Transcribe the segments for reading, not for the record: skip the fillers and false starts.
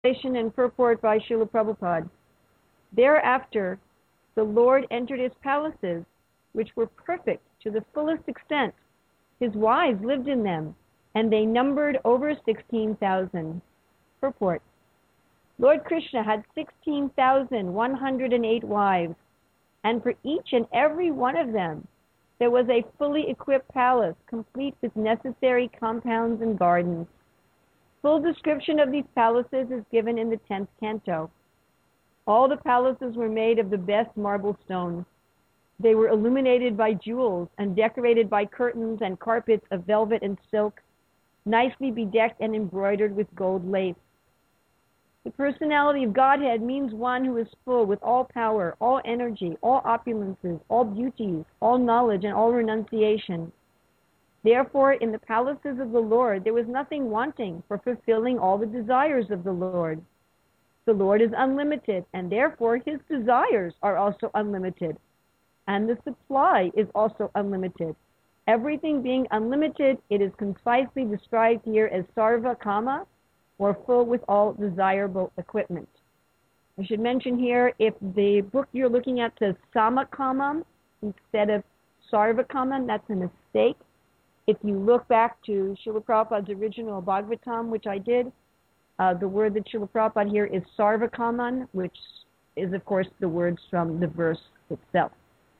Translation and purport by Srila Prabhupada. Thereafter, the Lord entered his palaces, which were perfect to the fullest extent. His wives lived in them, and they numbered over 16,000. Purport. Lord Krishna had 16,108 wives, and for each and every one of them, there was a fully equipped palace, complete with necessary compounds and gardens. Full description of these palaces is given in the 10th canto. All the palaces were made of the best marble stones. They were illuminated by jewels and decorated by curtains and carpets of velvet and silk, nicely bedecked and embroidered with gold lace. The personality of Godhead means one who is full with all power, all energy, all opulences, all beauties, all knowledge, and all renunciation. Therefore, in the palaces of the Lord, there was nothing wanting for fulfilling all the desires of the Lord. The Lord is unlimited, and therefore his desires are also unlimited. And the supply is also unlimited. Everything being unlimited, it is concisely described here as sarva kama, or full with all desirable equipment. I should mention here, if the book you're looking at says samakamam instead of sarvakamam, that's a mistake. If you look back to Srila Prabhupada's original Bhagavatam, which I did, the word that Srila Prabhupada here is sarvakaman, which is, of course, the words from the verse itself.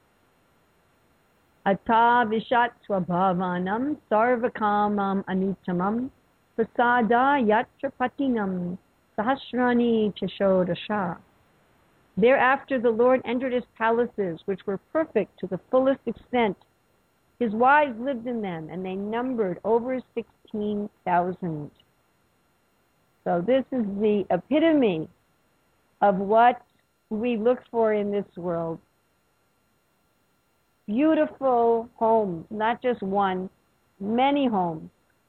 Ata vishat swabhavanam sarvakamam anutamam prasada yatra patinam sahasrani chashodasha. Thereafter the Lord entered his palaces, which were perfect to the fullest extent. His wives lived in them, and they numbered over 16,000. So this is the epitome of what we look for in this world. Beautiful homes, not just one, many homes.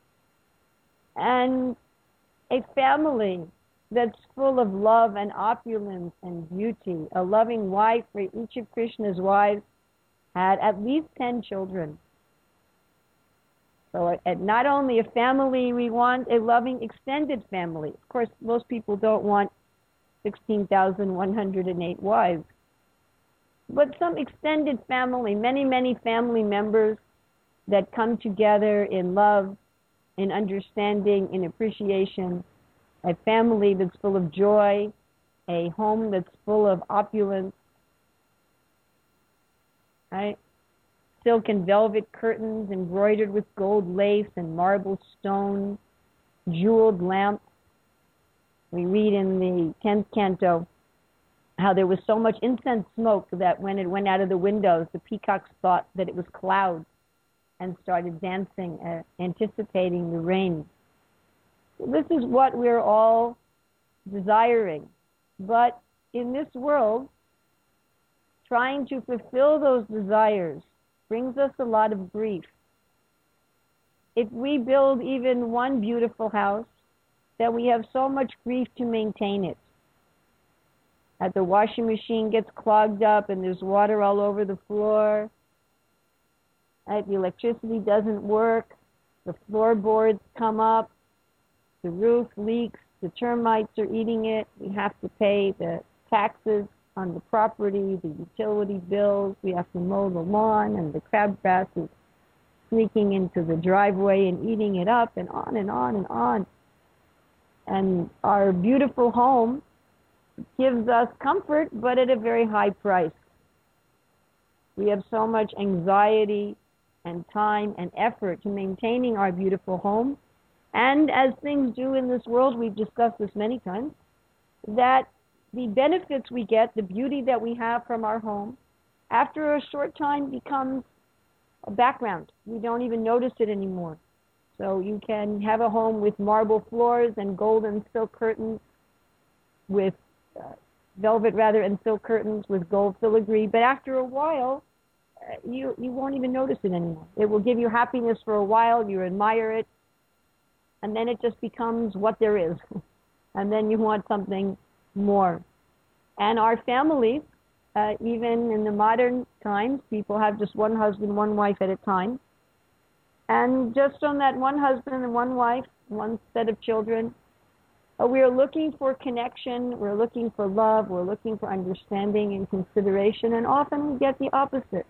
And a family that's full of love and opulence and beauty. A loving wife for each of Krishna's wives had at least 10 children. So not only a family, we want a loving extended family. Of course, most people don't want 16,108 wives. But some extended family, many, many family members that come together in love, in understanding, in appreciation. A family that's full of joy, a home that's full of opulence, right? Silk and velvet curtains embroidered with gold lace and marble stone, jeweled lamps. We read in the 10th canto how there was so much incense smoke that when it went out of the windows, the peacocks thought that it was clouds and started dancing, anticipating the rain. This is what we're all desiring. But in this world, trying to fulfill those desires brings us a lot of grief. If we build even one beautiful house, that we have so much grief to maintain it. That the washing machine gets clogged up and there's water all over the floor. Right? The electricity doesn't work. The floorboards come up. The roof leaks. The termites are eating it. We have to pay the taxes on the property, the utility bills. We have to mow the lawn, and the crabgrass is sneaking into the driveway and eating it up, and on and on and on. And our beautiful home gives us comfort, but at a very high price. We have so much anxiety and time and effort to maintaining our beautiful home. And as things do in this world, we've discussed this many times, that the benefits we get, the beauty that we have from our home, after a short time becomes a background. We don't even notice it anymore. So you can have a home with marble floors and gold and silk curtains, with velvet and silk curtains with gold filigree, but after a while, you won't even notice it anymore. It will give you happiness for a while, you admire it, and then it just becomes what there is. And then you want something more. And our families, even in the modern times, people have just one husband, one wife at a time. And just on that one husband and one wife, one set of children, We are looking for connection, we're looking for love, we're looking for understanding and consideration, and often we get the opposite.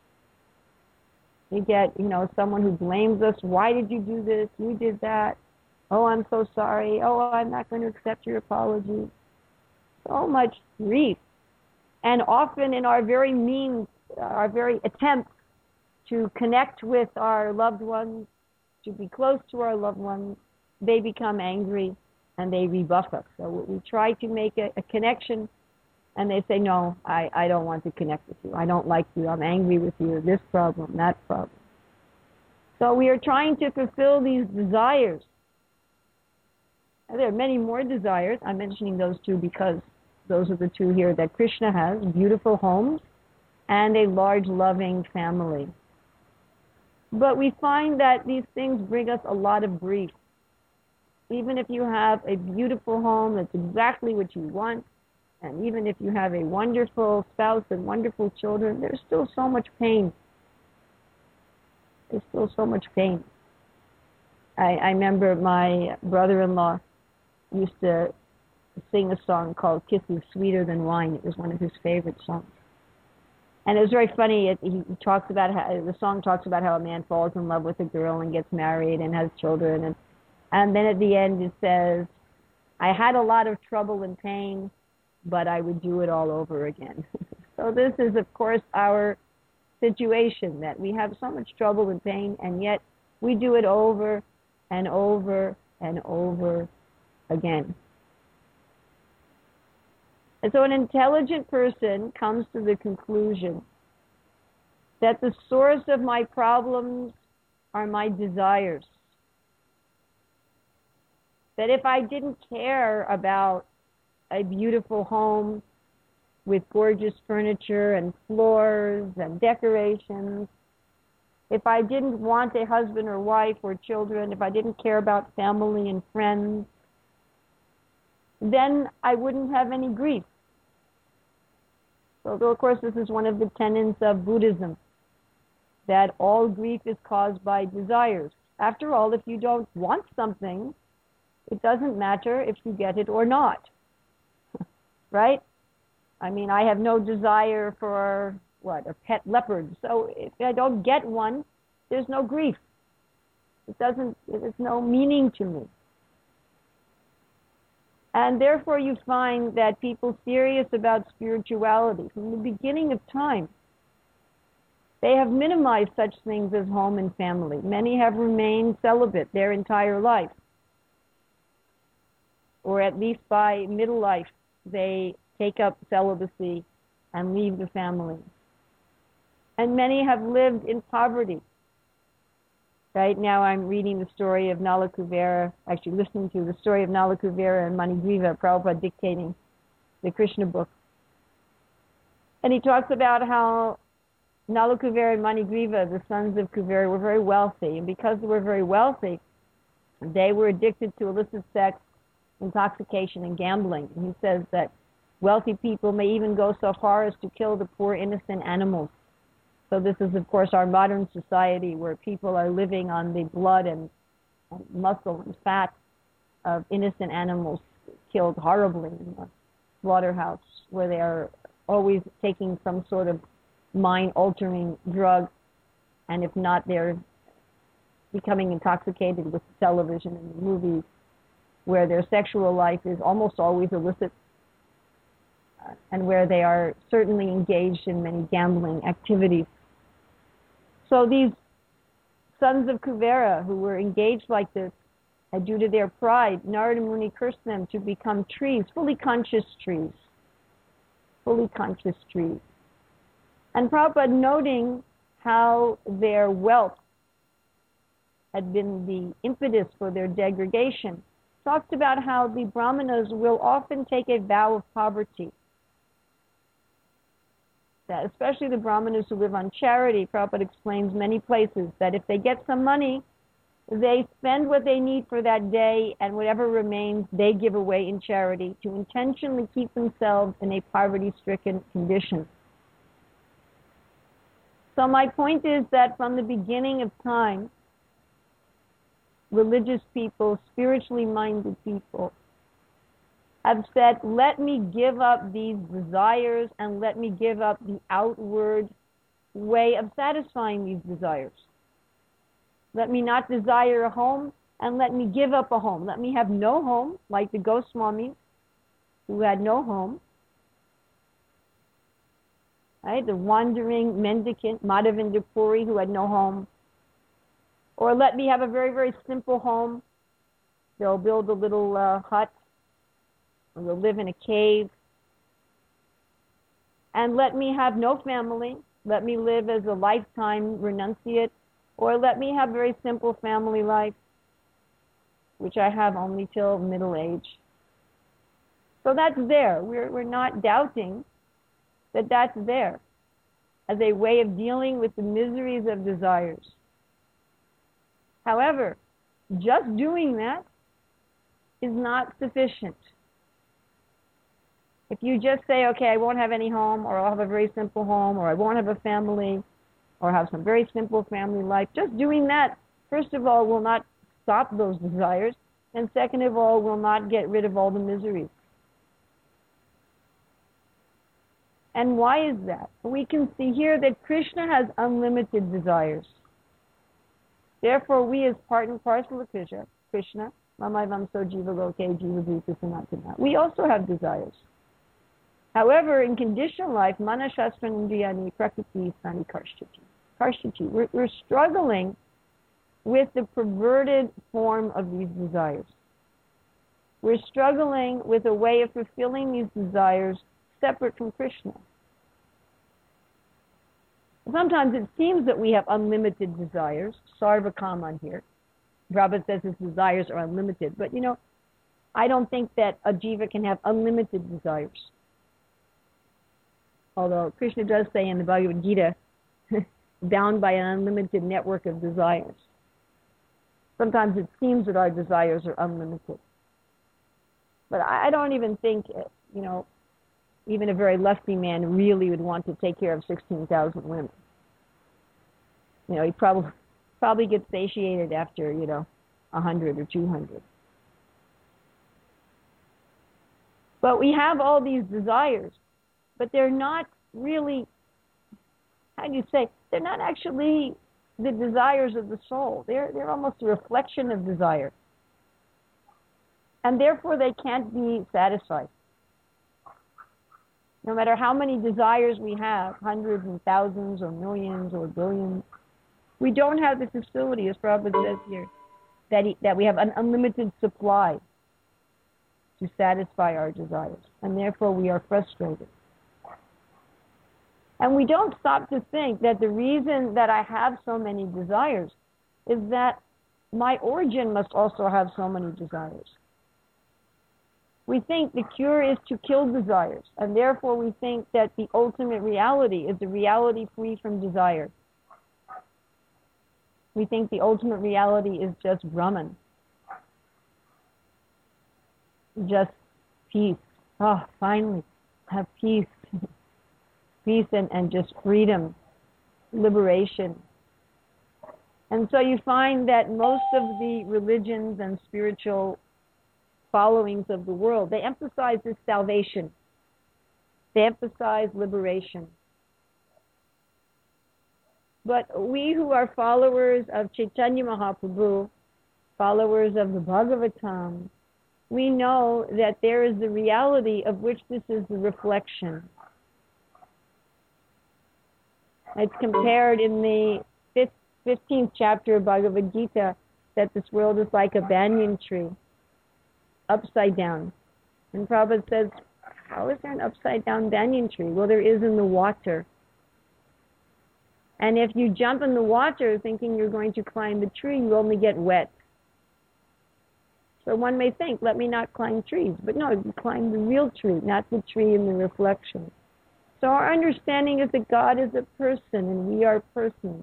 We get, someone who blames us. Why did you do this? You did that. Oh, I'm so sorry. Oh, I'm not going to accept your apology. So much grief. And often in our very means, our very attempts to connect with our loved ones, to be close to our loved ones, they become angry and they rebuff us. So we try to make a connection, and they say, no, I don't want to connect with you. I don't like you. I'm angry with you. This problem, that problem. So we are trying to fulfill these desires. And there are many more desires. I'm mentioning those two because those are the two here that Krishna has: beautiful homes and a large, loving family. But we find that these things bring us a lot of grief. Even if you have a beautiful home that's exactly what you want, and even if you have a wonderful spouse and wonderful children, there's still so much pain. There's still so much pain. I remember my brother-in-law used to sing a song called Kisses Sweeter Than Wine. It was one of his favorite songs. And it was very funny. He talks about how, the song talks about how a man falls in love with a girl and gets married and has children. And then at the end it says, I had a lot of trouble and pain, but I would do it all over again. So this is, of course, our situation, that we have so much trouble and pain, and yet we do it over and over and over again. And so an intelligent person comes to the conclusion that the source of my problems are my desires. That if I didn't care about a beautiful home with gorgeous furniture and floors and decorations, if I didn't want a husband or wife or children, if I didn't care about family and friends, then I wouldn't have any grief. So, of course, this is one of the tenets of Buddhism, that all grief is caused by desires. After all, if you don't want something, it doesn't matter if you get it or not. Right? I mean, I have no desire for, a pet leopard. So if I don't get one, there's no grief. There's no meaning to me. And therefore you find that people serious about spirituality from the beginning of time, they have minimized such things as home and family. Many have remained celibate their entire life. Or at least by middle life, they take up celibacy and leave the family. And many have lived in poverty. Right now I'm reading the story of Nala Kuvera, actually listening to the story of Nala Kuvera and Manigriva, Prabhupada dictating the Krishna book. And he talks about how Nala Kuvera and Manigriva, the sons of Kuvera, were very wealthy. And because they were very wealthy, they were addicted to illicit sex, intoxication, and gambling. And he says that wealthy people may even go so far as to kill the poor innocent animals. So this is, of course, our modern society where people are living on the blood and muscle and fat of innocent animals killed horribly in the slaughterhouse, where they are always taking some sort of mind-altering drug, and if not, they're becoming intoxicated with television and the movies, where their sexual life is almost always illicit, and where they are certainly engaged in many gambling activities. So these sons of Kuvera who were engaged like this, due to their pride, Narada Muni cursed them to become trees, fully conscious trees. Fully conscious trees. And Prabhupada, noting how their wealth had been the impetus for their degradation, talked about how the Brahmanas will often take a vow of poverty. That especially the Brahmanas who live on charity, Prabhupada explains many places that if they get some money, they spend what they need for that day, and whatever remains they give away in charity to intentionally keep themselves in a poverty-stricken condition. So my point is that from the beginning of time, religious people, spiritually minded people, have said, let me give up these desires and let me give up the outward way of satisfying these desires. Let me not desire a home and let me give up a home. Let me have no home, like the Goswamis who had no home. Right? The wandering mendicant, Madhavendra Puri, who had no home. Or let me have a very, very simple home. They'll build a little hut, or they'll live in a cave. And let me have no family. Let me live as a lifetime renunciate. Or let me have very simple family life, which I have only till middle age. So that's there. We're not doubting that that's there as a way of dealing with the miseries of desires. However, just doing that is not sufficient. If you just say, okay, I won't have any home, or I'll have a very simple home, or I won't have a family, or have some very simple family life, just doing that, first of all, will not stop those desires, and second of all, will not get rid of all the miseries. And why is that? We can see here that Krishna has unlimited desires. Therefore, we as part and parcel of Krishna, Mamai Vamso Jiva Loke Jiva Bhuta Sanatana, we also have desires. However, in conditional life, Mana Shastra Indriyani Prakriti Sani Karshati. We're struggling with the perverted form of these desires. We're struggling with a way of fulfilling these desires separate from Krishna. Sometimes it seems that we have unlimited desires. Sarvakaman here. Prabhupada says his desires are unlimited. But I don't think that a jiva can have unlimited desires. Although Krishna does say in the Bhagavad Gita, bound by an unlimited network of desires. Sometimes it seems that our desires are unlimited. But I don't even think, even a very lusty man really would want to take care of 16,000 women. He probably gets satiated after, 100 or 200. But we have all these desires, but they're not really, they're not actually the desires of the soul. They're almost a reflection of desire. And therefore they can't be satisfied. No matter how many desires we have, hundreds and thousands or millions or billions, we don't have the facility, as Prabhupada says here, that we have an unlimited supply to satisfy our desires. And therefore we are frustrated. And we don't stop to think that the reason that I have so many desires is that my origin must also have so many desires. We think the cure is to kill desires, and therefore we think that the ultimate reality is the reality free from desire. We think the ultimate reality is just Brahman, just peace. Oh, finally, have peace. Peace and just freedom, liberation. And so you find that most of the religions and spiritual followings of the world, they emphasize this salvation. They emphasize liberation. But we who are followers of Chaitanya Mahaprabhu, followers of the Bhagavatam, we know that there is the reality of which this is the reflection. It's compared in the 15th chapter of Bhagavad Gita that this world is like a banyan tree, upside down. And Prabhupada says, how is there an upside down banyan tree? Well, there is in the water. And if you jump in the water thinking you're going to climb the tree, you only get wet. So one may think, let me not climb trees. But no, you climb the real tree, not the tree in the reflection. So our understanding is that God is a person and we are persons.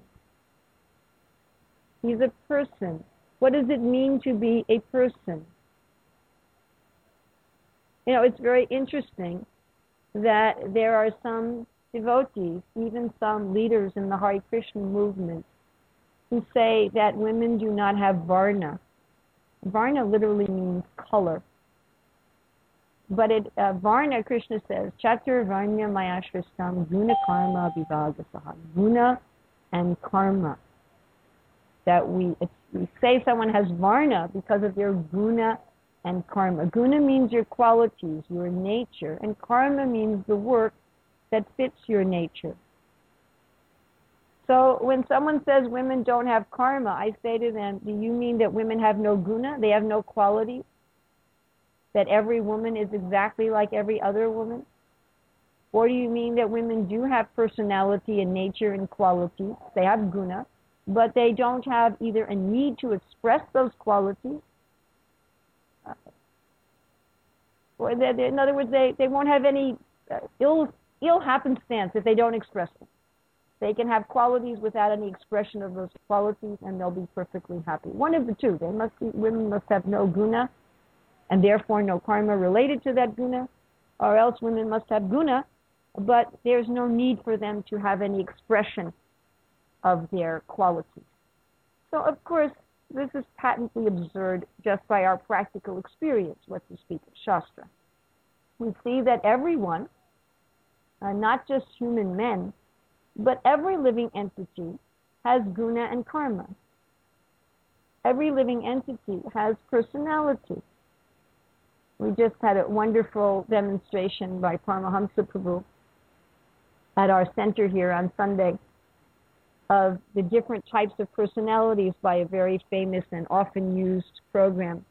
He's a person. What does it mean to be a person? It's very interesting that there are some devotees, even some leaders in the Hare Krishna movement, who say that women do not have varna. Varna literally means color. But Varna, Krishna says, Chatur Varnya Mayashvastam Guna Karma Vivagasaha. Guna and karma. That we say someone has Varna because of their guna and karma. Guna means your qualities, your nature, and karma means the work that fits your nature. So when someone says women don't have karma, I say to them, do you mean that women have no guna? They have no quality? That every woman is exactly like every other woman? Or do you mean that women do have personality and nature and qualities? They have guna, but they don't have either a need to express those qualities, or in other words, they won't have any ill happenstance if they don't express them. They can have qualities without any expression of those qualities, and they'll be perfectly happy. One of the two. Women must have no guna, and therefore no karma related to that guna, or else women must have guna, but there's no need for them to have any expression of their qualities. So, of course, this is patently absurd just by our practical experience, what to speak of Shastra. We see that everyone, not just human men, but every living entity has guna and karma. Every living entity has personality. We just had a wonderful demonstration by Paramahamsa Prabhu at our center here on Sunday of the different types of personalities by a very famous and often used program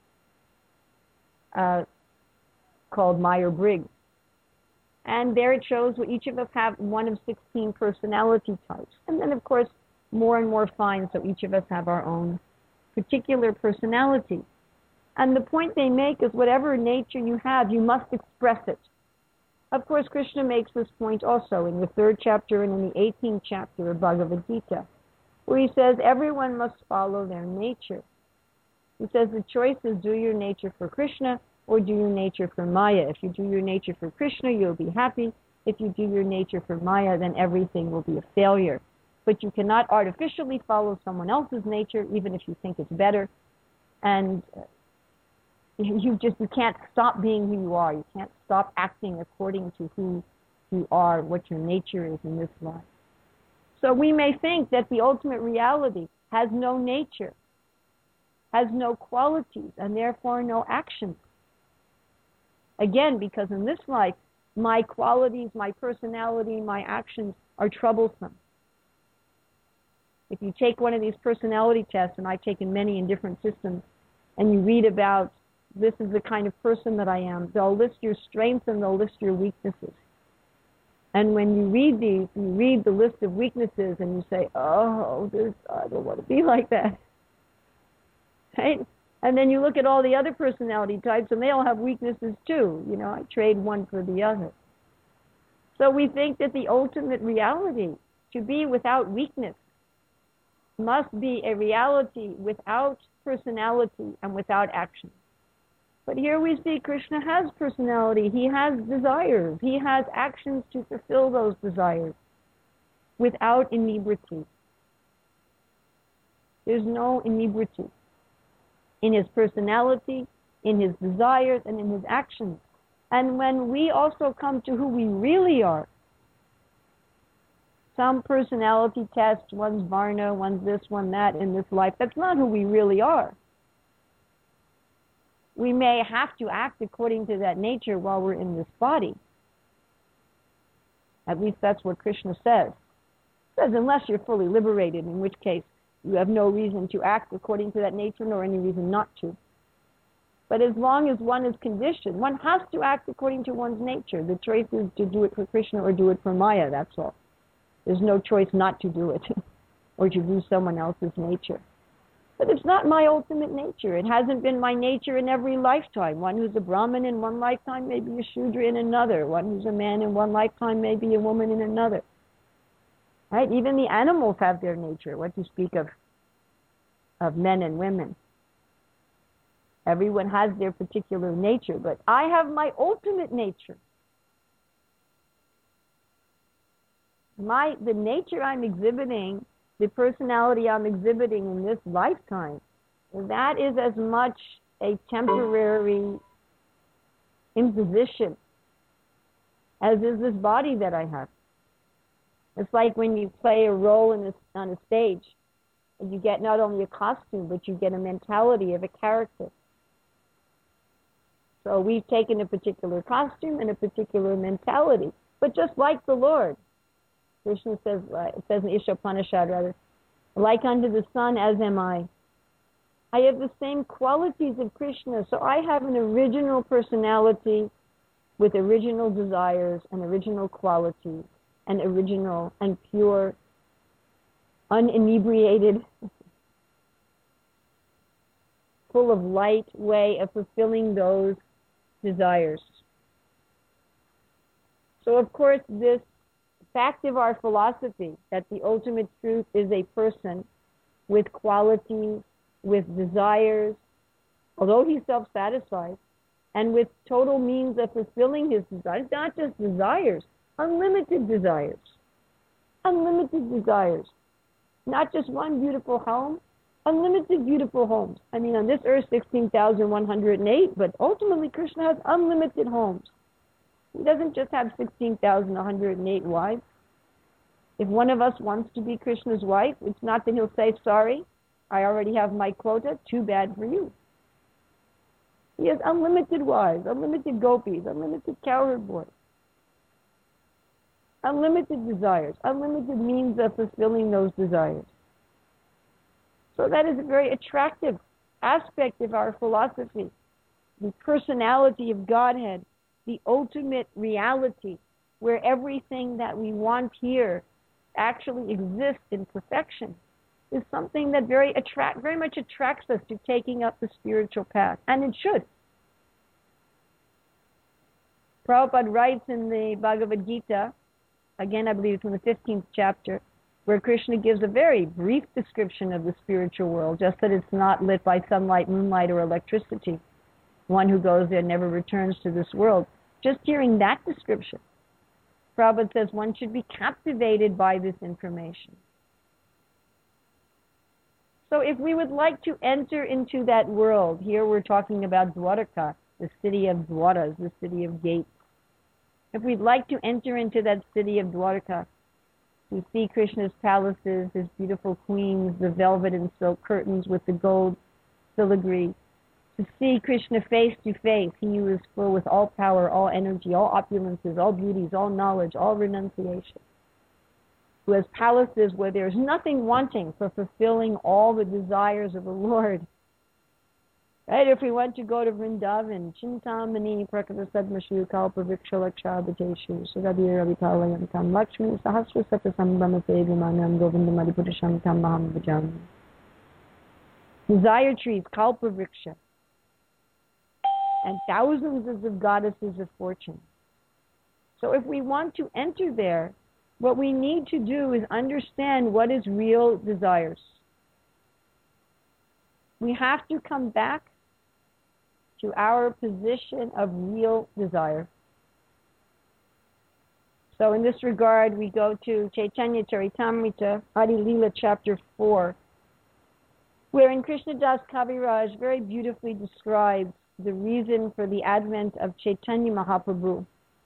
called Myers-Briggs. And there it shows what each of us have one of 16 personality types. And then, of course, more and more fine, so each of us have our own particular personality. And the point they make is whatever nature you have, you must express it. Of course, Krishna makes this point also in the 3rd chapter and in the 18th chapter of Bhagavad Gita, where he says everyone must follow their nature. He says the choice is do your nature for Krishna or do your nature for Maya. If you do your nature for Krishna, you'll be happy. If you do your nature for Maya, then everything will be a failure. But you cannot artificially follow someone else's nature, even if you think it's better. And you can't stop being who you are. You can't stop acting according to who you are, what your nature is in this life. So we may think that the ultimate reality has no nature, has no qualities, and therefore no actions. Again, because in this life, my qualities, my personality, my actions are troublesome. If you take one of these personality tests, and I've taken many in different systems, and you read about this is the kind of person that I am, they'll list your strengths and they'll list your weaknesses. And when you read these, you read the list of weaknesses and you say, oh, I don't want to be like that. Right? And then you look at all the other personality types and they all have weaknesses too. You know, I trade one for the other. So we think that the ultimate reality, to be without weakness, must be a reality without personality and without action. But here we see Krishna has personality. He has desires. He has actions to fulfill those desires without inebriety. There's no inebriety in his personality, in his desires, and in his actions. And when we also come to who we really are, some personality test, one's Varna, one's this, one that in this life, that's not who we really are. We may have to act according to that nature while we're in this body. At least that's what Krishna says. He says, unless you're fully liberated, in which case you have no reason to act according to that nature, nor any reason not to. But as long as one is conditioned, one has to act according to one's nature. The choice is to do it for Krishna or do it for Maya, that's all. There's no choice not to do it or to do someone else's nature. But it's not my ultimate nature. It hasn't been my nature in every lifetime. One who's a Brahmin in one lifetime may be a Shudra in another. One who's a man in one lifetime may be a woman in another. Right? Even the animals have their nature. What to speak of men and women. Everyone has their particular nature, but I have my ultimate nature. The nature I'm exhibiting, the personality I'm exhibiting in this lifetime, that is as much a temporary imposition, as is this body that I have. It's like when you play a role on a stage, and you get not only a costume, but you get a mentality of a character. So we've taken a particular costume and a particular mentality. But just like the Lord, Krishna says, it says in Ishopanishad rather, like unto the sun as am I. I have the same qualities of Krishna, so I have an original personality with original desires and original qualities and original and pure, uninebriated, full of light way of fulfilling those desires. So of course this fact of our philosophy that the ultimate truth is a person with qualities, with desires, although he's self-satisfied, and with total means of fulfilling his desires, not just desires, unlimited desires. Unlimited desires. Not just one beautiful home, unlimited beautiful homes. I mean, on this earth, 16,108, but ultimately Krishna has unlimited homes. He doesn't just have 16,108 wives. If one of us wants to be Krishna's wife, it's not that he'll say, sorry, I already have my quota, too bad for you. He has unlimited wives, unlimited gopis, unlimited cowherd boys. Unlimited desires, unlimited means of fulfilling those desires. So that is a very attractive aspect of our philosophy. The personality of Godhead, the ultimate reality, where everything that we want here actually exists in perfection, is something that very much attracts us to taking up the spiritual path, and it should. Prabhupada writes in the Bhagavad Gita, again I believe it's in the 15th chapter, where Krishna gives a very brief description of the spiritual world, just that it's not lit by sunlight, moonlight, or electricity. One who goes there never returns to this world. Just hearing that description, Prabhupada says one should be captivated by this information. So if we would like to enter into that world, here we're talking about Dwaraka, the city of Dwaras, the city of gates. If we'd like to enter into that city of Dwaraka, to see Krishna's palaces, his beautiful queens, the velvet and silk curtains with the gold filigree, to see Krishna face to face, he who is full with all power, all energy, all opulences, all beauties, all knowledge, all renunciation, who has palaces where there's nothing wanting for fulfilling all the desires of the Lord. Right? If we want to go to Vrindavan, Chintamani Prakatasadmashu Kalpavriksha Lakshabhiteshu Sudabhirabhitalayantam Lakshmi Sahasra Satasambhama Sevimanam Govindamadipurusham Tam Maham Bhajam. Desire trees, Kalpavriksha, and thousands of goddesses of fortune. So if we want to enter there, what we need to do is understand what is real desires. We have to come back to our position of real desire. So in this regard, we go to Chaitanya Charitamrita, Adi Leela, chapter 4, wherein Krishnadas Kaviraj very beautifully describes the reason for the advent of Chaitanya Mahaprabhu.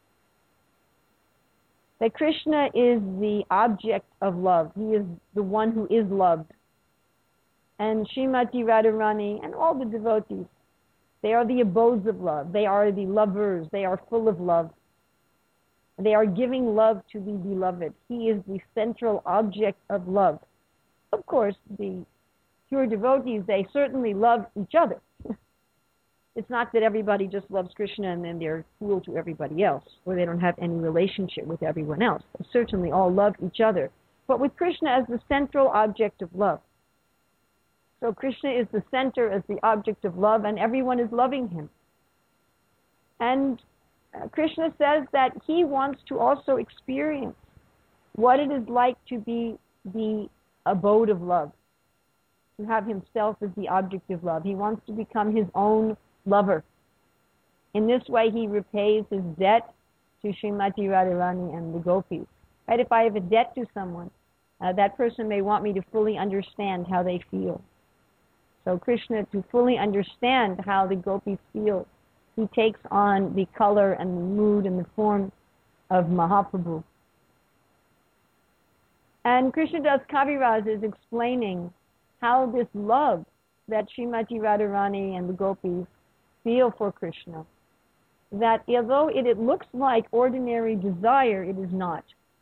That Krishna is the object of love. He is the one who is loved. And Srimati Radharani and all the devotees, they are the abodes of love. They are the lovers. They are full of love. They are giving love to the beloved. He is the central object of love. Of course, the pure devotees, they certainly love each other. It's not that everybody just loves Krishna and then they're cruel to everybody else, or they don't have any relationship with everyone else. They certainly all love each other, but with Krishna as the central object of love. So Krishna is the center as the object of love, and everyone is loving him. And Krishna says that he wants to also experience what it is like to be the abode of love, to have himself as the object of love. He wants to become his own lover. In this way, he repays his debt to Srimati Radharani and the gopis. Right? If I have a debt to someone, that person may want me to fully understand how they feel. So Krishna, to fully understand how the gopis feel, he takes on the color and the mood and the form of Mahaprabhu. And Krishnadas Kaviraj is explaining how this love that Srimati Radharani and the gopis feel for Krishna, that although it looks like ordinary desire, it is not.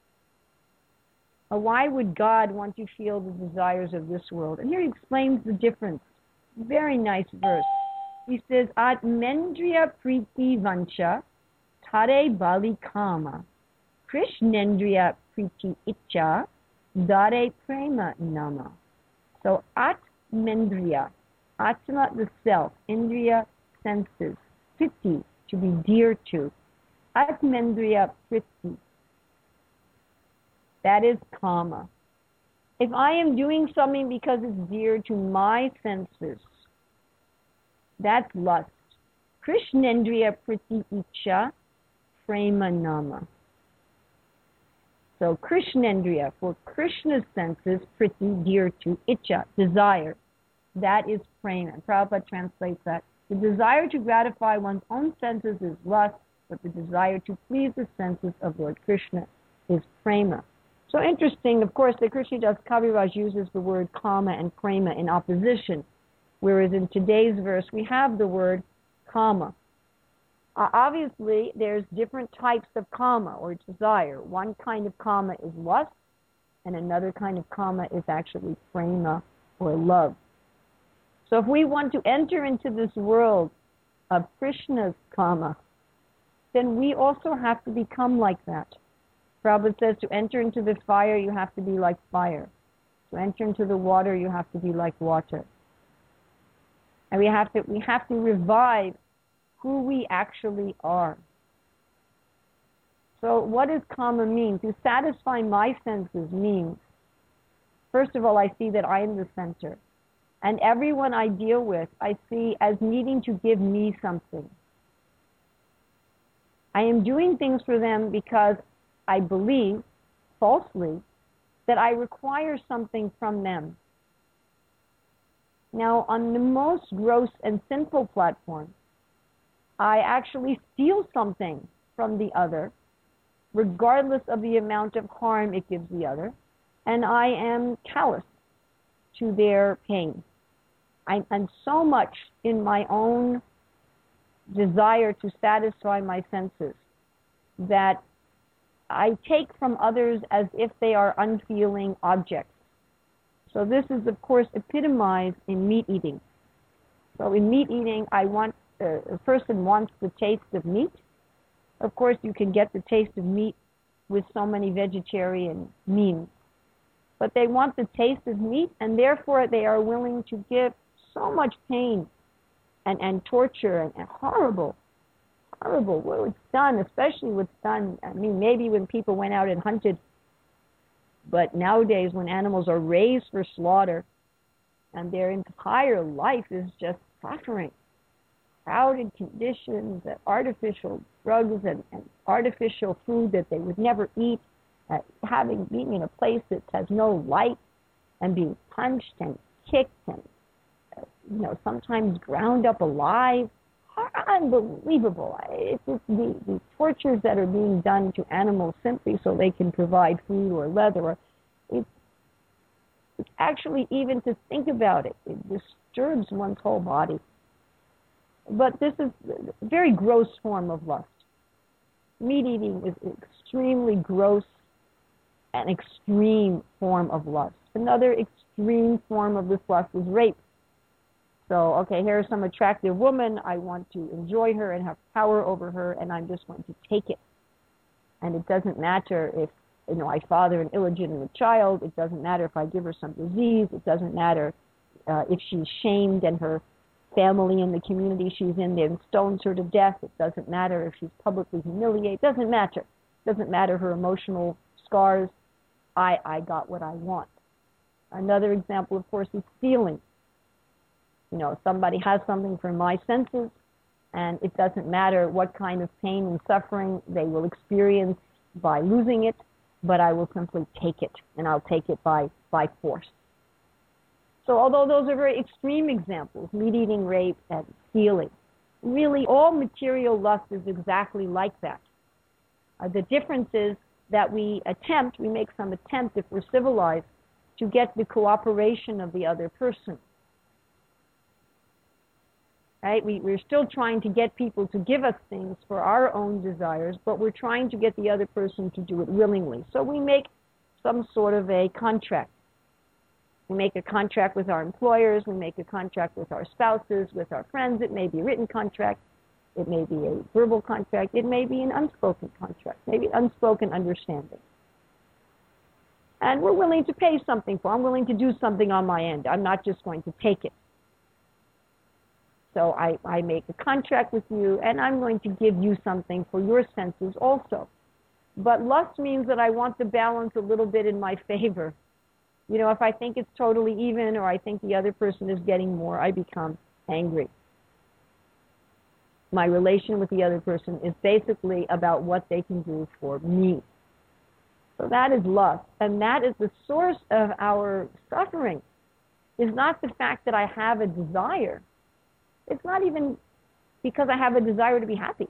Why would God want to feel the desires of this world? And here he explains the difference. Very nice verse. He says, Atmendriya priti vancha tare bali kama Krishnendriya priti icha dare prema nama. So Atmendriya, Atma the self, Indriya senses, priti to be dear to, Atmendriya priti, that is kama. If I am doing something because it's dear to my senses, that's lust. Krishnendriya priti icha prema nama. So Krishnendriya, for Krishna's senses, priti, dear to, icha, desire. That is prema. And Prabhupada translates that. The desire to gratify one's own senses is lust, but the desire to please the senses of Lord Krishna is prema. So interesting, of course, that Krishnadas Kaviraj uses the word kama and prema in opposition, whereas in today's verse we have the word kama. Obviously, there's different types of kama or desire. One kind of kama is lust, and another kind of kama is actually prema or love. So if we want to enter into this world of Krishna's kama, then we also have to become like that. Prabhupada says to enter into the fire, you have to be like fire. To enter into the water, you have to be like water. And we have to revive who we actually are. So what does kama mean? To satisfy my senses means, first of all, I see that I am the center. And everyone I deal with, I see as needing to give me something. I am doing things for them because I believe, falsely, that I require something from them. Now, on the most gross and sinful platform, I actually steal something from the other, regardless of the amount of harm it gives the other, and I am callous to their pain. I'm so much in my own desire to satisfy my senses that I take from others as if they are unfeeling objects. So this is, of course, epitomized in meat eating. So in meat eating, a person wants the taste of meat. Of course, you can get the taste of meat with so many vegetarian means. But they want the taste of meat, and therefore they are willing to give so much pain and torture and horrible what's done, especially what's done. I mean, maybe when people went out and hunted, but nowadays when animals are raised for slaughter and their entire life is just suffering, crowded conditions, artificial drugs and artificial food that they would never eat, being in a place that has no light and being punched and kicked and sometimes ground up alive. Unbelievable. It's just the tortures that are being done to animals simply so they can provide food or leather. It's actually, even to think about it, it disturbs one's whole body. But this is a very gross form of lust. Meat eating is an extremely gross and extreme form of lust. Another extreme form of this lust is rape. So, okay, here's some attractive woman. I want to enjoy her and have power over her, and I'm just going to take it. And it doesn't matter if, I father an illegitimate child. It doesn't matter if I give her some disease. It doesn't matter if she's shamed and her family and the community she's in then stones her to death. It doesn't matter if she's publicly humiliated. It doesn't matter. It doesn't matter her emotional scars. I got what I want. Another example, of course, is stealing. Somebody has something for my senses, and it doesn't matter what kind of pain and suffering they will experience by losing it, but I will simply take it, and I'll take it by force. So although those are very extreme examples, meat eating, rape, and stealing, really all material lust is exactly like that. The difference is that we make some attempt, if we're civilized, to get the cooperation of the other person. Right? We're still trying to get people to give us things for our own desires, but we're trying to get the other person to do it willingly. So we make some sort of a contract. We make a contract with our employers, we make a contract with our spouses, with our friends. It may be a written contract, it may be a verbal contract, it may be an unspoken contract, maybe unspoken understanding. And we're willing to pay something for it. I'm willing to do something on my end. I'm not just going to take it. So I make a contract with you, and I'm going to give you something for your senses also. But lust means that I want the balance a little bit in my favor. You know, if I think it's totally even, or I think the other person is getting more, I become angry. My relation with the other person is basically about what they can do for me. So that is lust, and that is the source of our suffering. Is not the fact that I have a desire. It's not even because I have a desire to be happy.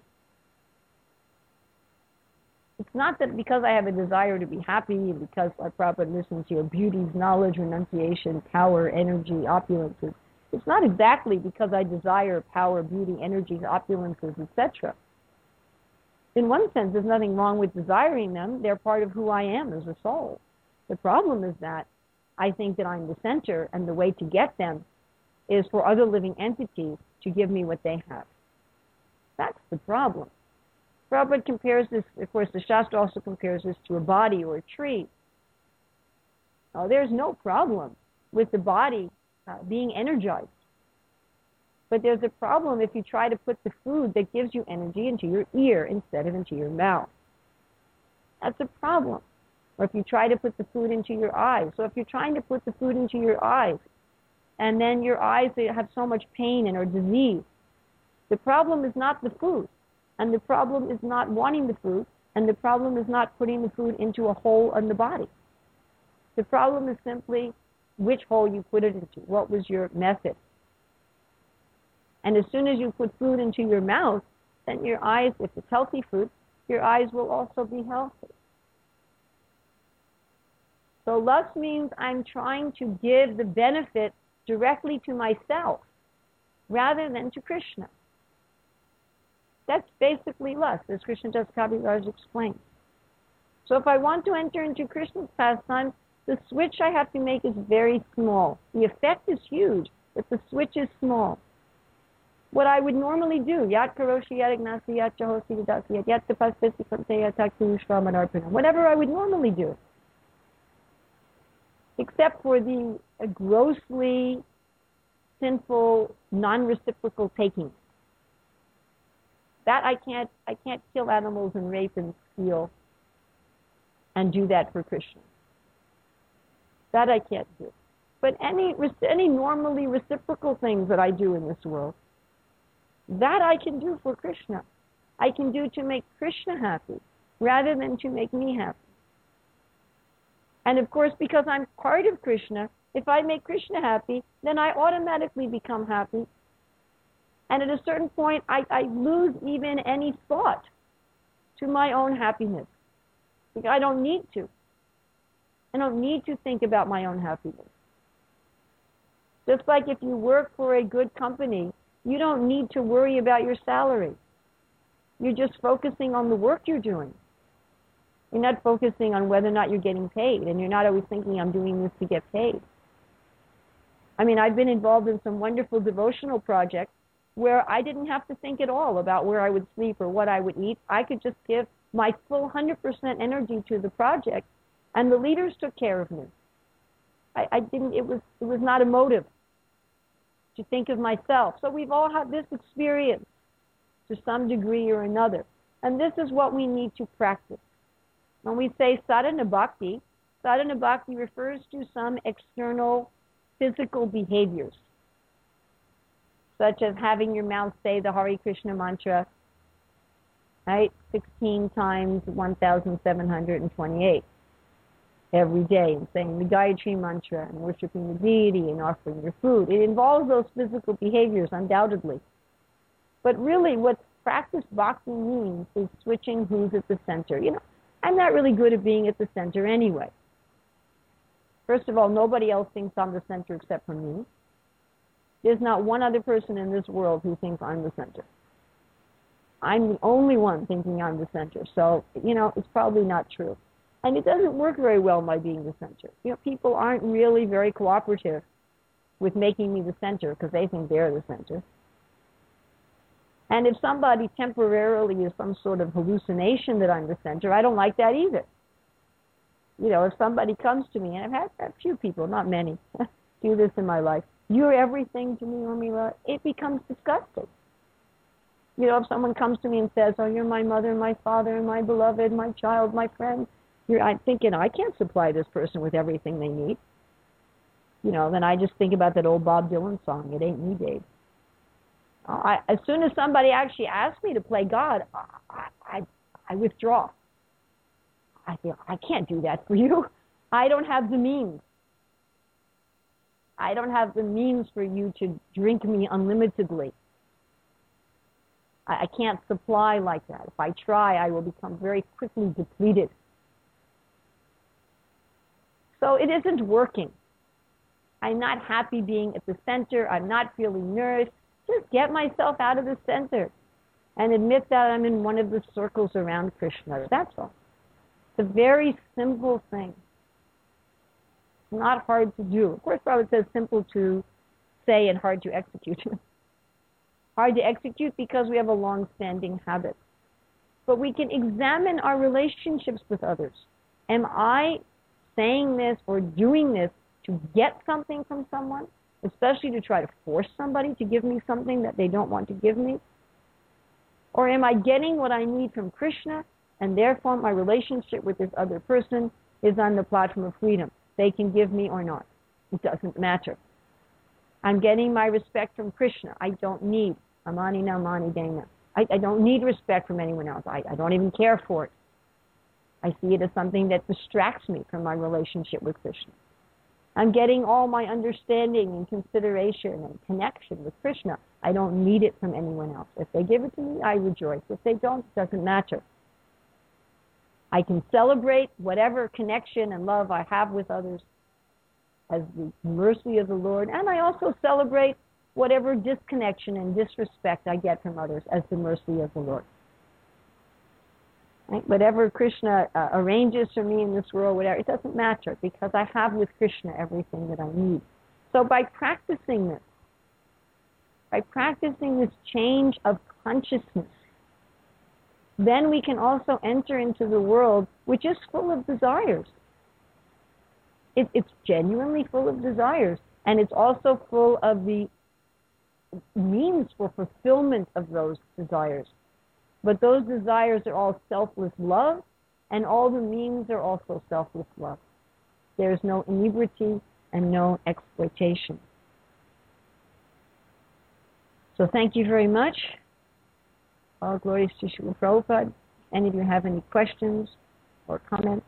It's not that because I have a desire to be happy, because I probably listen to your beauties, knowledge, renunciation, power, energy, opulences. It's not exactly because I desire power, beauty, energies, opulences, etc. In one sense, there's nothing wrong with desiring them. They're part of who I am as a soul. The problem is that I think that I'm the center, and the way to get them is for other living entities to give me what they have. That's the problem. Prabhupada compares this, of course, the Shastra also compares this to a body or a tree. Now, there's no problem with the body being energized. But there's a problem if you try to put the food that gives you energy into your ear instead of into your mouth. That's a problem. Or if you try to put the food into your eyes. So if you're trying to put the food into your eyes, and then your eyes they have so much pain and are diseased, the problem is not the food. And the problem is not wanting the food, and the problem is not putting the food into a hole in the body. The problem is simply which hole you put it into. What was your method? And as soon as you put food into your mouth, then your eyes, if it's healthy food, your eyes will also be healthy. So lust means I'm trying to give the benefit directly to myself rather than to Krishna. That's basically lust, as Krishna Das Kaviraj explains. So if I want to enter into Krishna's pastime, the switch I have to make is very small. The effect is huge, but the switch is small. What I would normally do, yat karoshi yat ignasi yat chahosi yadasi yat tapaspesi kamteya taktu shramanarpana, whatever I would normally do, except for the grossly sinful, non-reciprocal taking. That I can't kill animals and rape and steal and do that for Krishna. That I can't do. But any normally reciprocal things that I do in this world, that I can do for Krishna. I can do to make Krishna happy rather than to make me happy. And of course, because I'm part of Krishna, if I make Krishna happy, then I automatically become happy. And at a certain point, I lose even any thought to my own happiness. Because I don't need to. I don't need to think about my own happiness. Just like if you work for a good company, you don't need to worry about your salary. You're just focusing on the work you're doing. You're not focusing on whether or not you're getting paid, and you're not always thinking, I'm doing this to get paid. I mean, I've been involved in some wonderful devotional projects where I didn't have to think at all about where I would sleep or what I would eat. I could just give my full 100% energy to the project, and the leaders took care of me. It was not a motive to think of myself. So we've all had this experience to some degree or another. And this is what we need to practice. When we say sadhana bhakti refers to some external physical behaviors, such as having your mouth say the Hare Krishna mantra, right, 16 times 1,728 every day, and saying the Gayatri mantra, and worshiping the deity, and offering your food. It involves those physical behaviors, undoubtedly. But really, what practice boxing means is switching who's at the center. I'm not really good at being at the center anyway. First of all, nobody else thinks I'm the center except for me. There's not one other person in this world who thinks I'm the center. I'm the only one thinking I'm the center. So, it's probably not true. And it doesn't work very well, my being the center. People aren't really very cooperative with making me the center because they think they're the center. And if somebody temporarily is some sort of hallucination that I'm the center, I don't like that either. If somebody comes to me, and I've had a few people, not many, do this in my life, you're everything to me, Urmila, it becomes disgusting. If someone comes to me and says, oh, you're my mother, my father, my beloved, my child, my friend, I'm thinking, I can't supply this person with everything they need. Then I just think about that old Bob Dylan song, It Ain't Me, Dave. As soon as somebody actually asks me to play God, I withdraw. I feel, I can't do that for you. I don't have the means. I don't have the means for you to drink me unlimitedly. I can't supply like that. If I try, I will become very quickly depleted. So it isn't working. I'm not happy being at the center. I'm not feeling nourished. Just get myself out of the center and admit that I'm in one of the circles around Krishna. That's all. It's a very simple thing. It's not hard to do. Of course, Prabhupada says simple to say and hard to execute. Hard to execute because we have a long-standing habit. But we can examine our relationships with others. Am I saying this or doing this to get something from someone, especially to try to force somebody to give me something that they don't want to give me? Or am I getting what I need from Krishna, and therefore my relationship with this other person is on the platform of freedom? They can give me or not. It doesn't matter. I'm getting my respect from Krishna. I don't need Amani Namani Dana. I don't need respect from anyone else. I don't even care for it. I see it as something that distracts me from my relationship with Krishna. I'm getting all my understanding and consideration and connection with Krishna. I don't need it from anyone else. If they give it to me, I rejoice. If they don't, it doesn't matter. I can celebrate whatever connection and love I have with others as the mercy of the Lord, and I also celebrate whatever disconnection and disrespect I get from others as the mercy of the Lord. Right? Whatever Krishna arranges for me in this world, whatever, it doesn't matter because I have with Krishna everything that I need. So by practicing this change of consciousness, then we can also enter into the world which is full of desires. It's genuinely full of desires, and it's also full of the means for fulfillment of those desires. But those desires are all selfless love, and all the means are also selfless love. There's no inebriety and no exploitation. So thank you very much. All glories to Srila Prabhupada. Any of you have any questions or comments?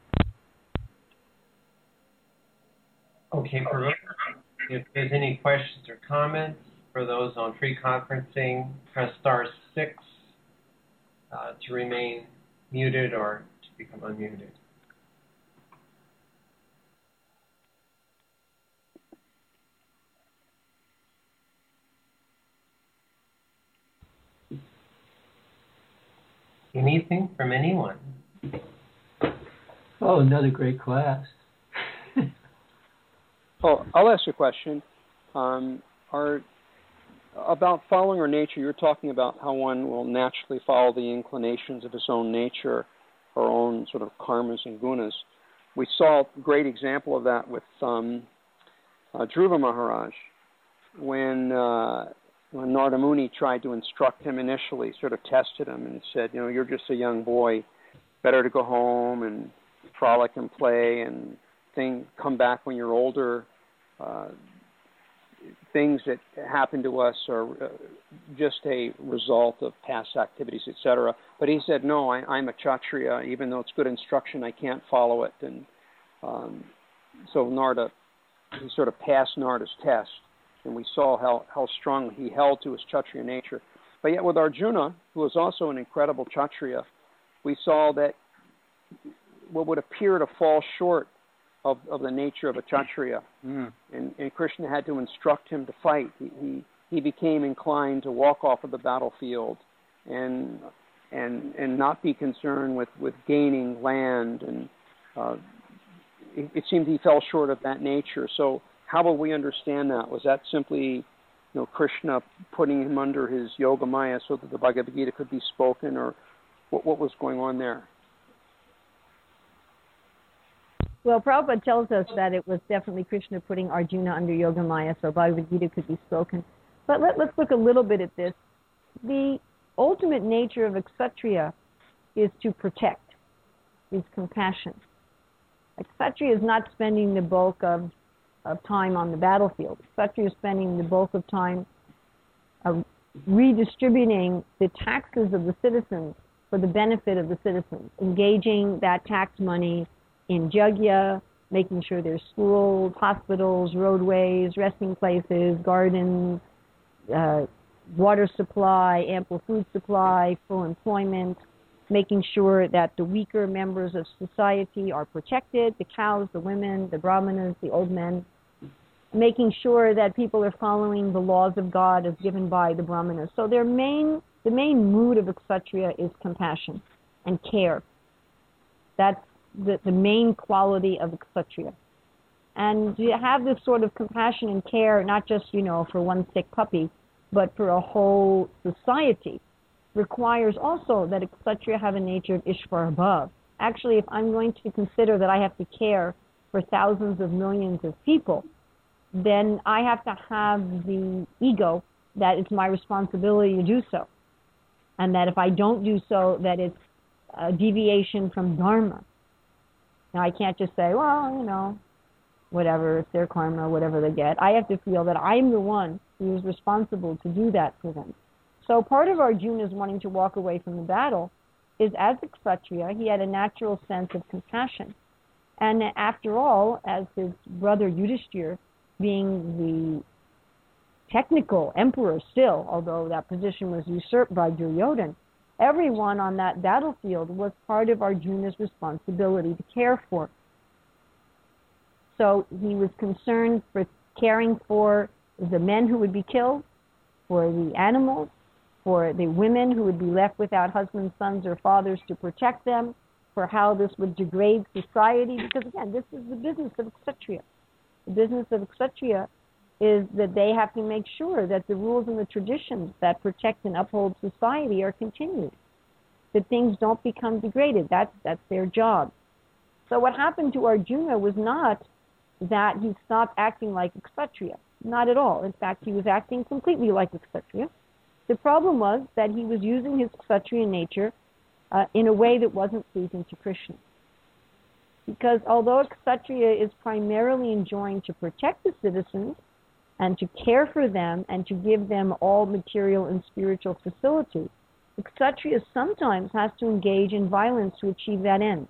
Okay, Prabhupada. If there's any questions or comments for those on free conferencing, press star 6 to remain muted or to become unmuted. Anything from anyone? Oh, another great class. Oh, I'll ask you a question. About following our nature, you're talking about how one will naturally follow the inclinations of his own nature, our own sort of karmas and gunas. We saw a great example of that with Dhruva Maharaj when Narada Muni tried to instruct him initially, sort of tested him and said, you're just a young boy, better to go home and frolic and play and come back when you're older. Things that happen to us are just a result of past activities, etc. But he said, no, I'm a Kshatriya. Even though it's good instruction, I can't follow it. And so Narada, he sort of passed Narada's test. And we saw how strong he held to his Kshatriya nature. But yet with Arjuna, who was also an incredible Kshatriya, we saw that what would appear to fall short of the nature of a Kshatriya. And Krishna had to instruct him to fight. He became inclined to walk off of the battlefield and not be concerned with gaining land. And it seemed he fell short of that nature. So how will we understand that? Was that simply Krishna putting him under his yoga maya so that the Bhagavad Gita could be spoken, or what was going on there? Well, Prabhupada tells us that it was definitely Krishna putting Arjuna under yoga maya so Bhagavad Gita could be spoken. But let's look a little bit at this. The ultimate nature of a Kshatriya is to protect, is compassion. A Kshatriya is not spending the bulk of time on the battlefield. Kshatriya is spending the bulk of time redistributing the taxes of the citizens for the benefit of the citizens, engaging that tax money in jagya, making sure there's schools, hospitals, roadways, resting places, gardens, water supply, ample food supply, full employment, making sure that the weaker members of society are protected, the cows, the women, the brahmanas, the old men, making sure that people are following the laws of God as given by the brahmanas. So the main mood of a Kshatriya is compassion and care. That's the main quality of a Kshatriya. And to have this sort of compassion and care, not just, for one sick puppy, but for a whole society, requires also that a Kshatriya have a nature of Ishvara Bhav. Actually, if I'm going to consider that I have to care for thousands of millions of people, then I have to have the ego that it's my responsibility to do so. And that if I don't do so, that it's a deviation from Dharma. Now, I can't just say, well, whatever, it's their karma, whatever they get. I have to feel that I'm the one who is responsible to do that for them. So part of Arjuna's wanting to walk away from the battle is, as a Kshatriya, he had a natural sense of compassion. And after all, as his brother Yudhishthira, being the technical emperor still, although that position was usurped by Duryodhana, everyone on that battlefield was part of Arjuna's responsibility to care for. So he was concerned for caring for the men who would be killed, for the animals, for the women who would be left without husbands, sons, or fathers to protect them, for how this would degrade society, because again, this is the business of Kshatriya. The business of Kshatriya is that they have to make sure that the rules and the traditions that protect and uphold society are continued, that things don't become degraded. That's their job. So what happened to Arjuna was not that he stopped acting like a Kshatriya. Not at all. In fact, he was acting completely like a Kshatriya. The problem was that he was using his Kshatriya nature in a way that wasn't pleasing to Krishna. Because although a Kshatriya is primarily enjoined to protect the citizens and to care for them and to give them all material and spiritual facilities, the Kshatriya sometimes has to engage in violence to achieve that end.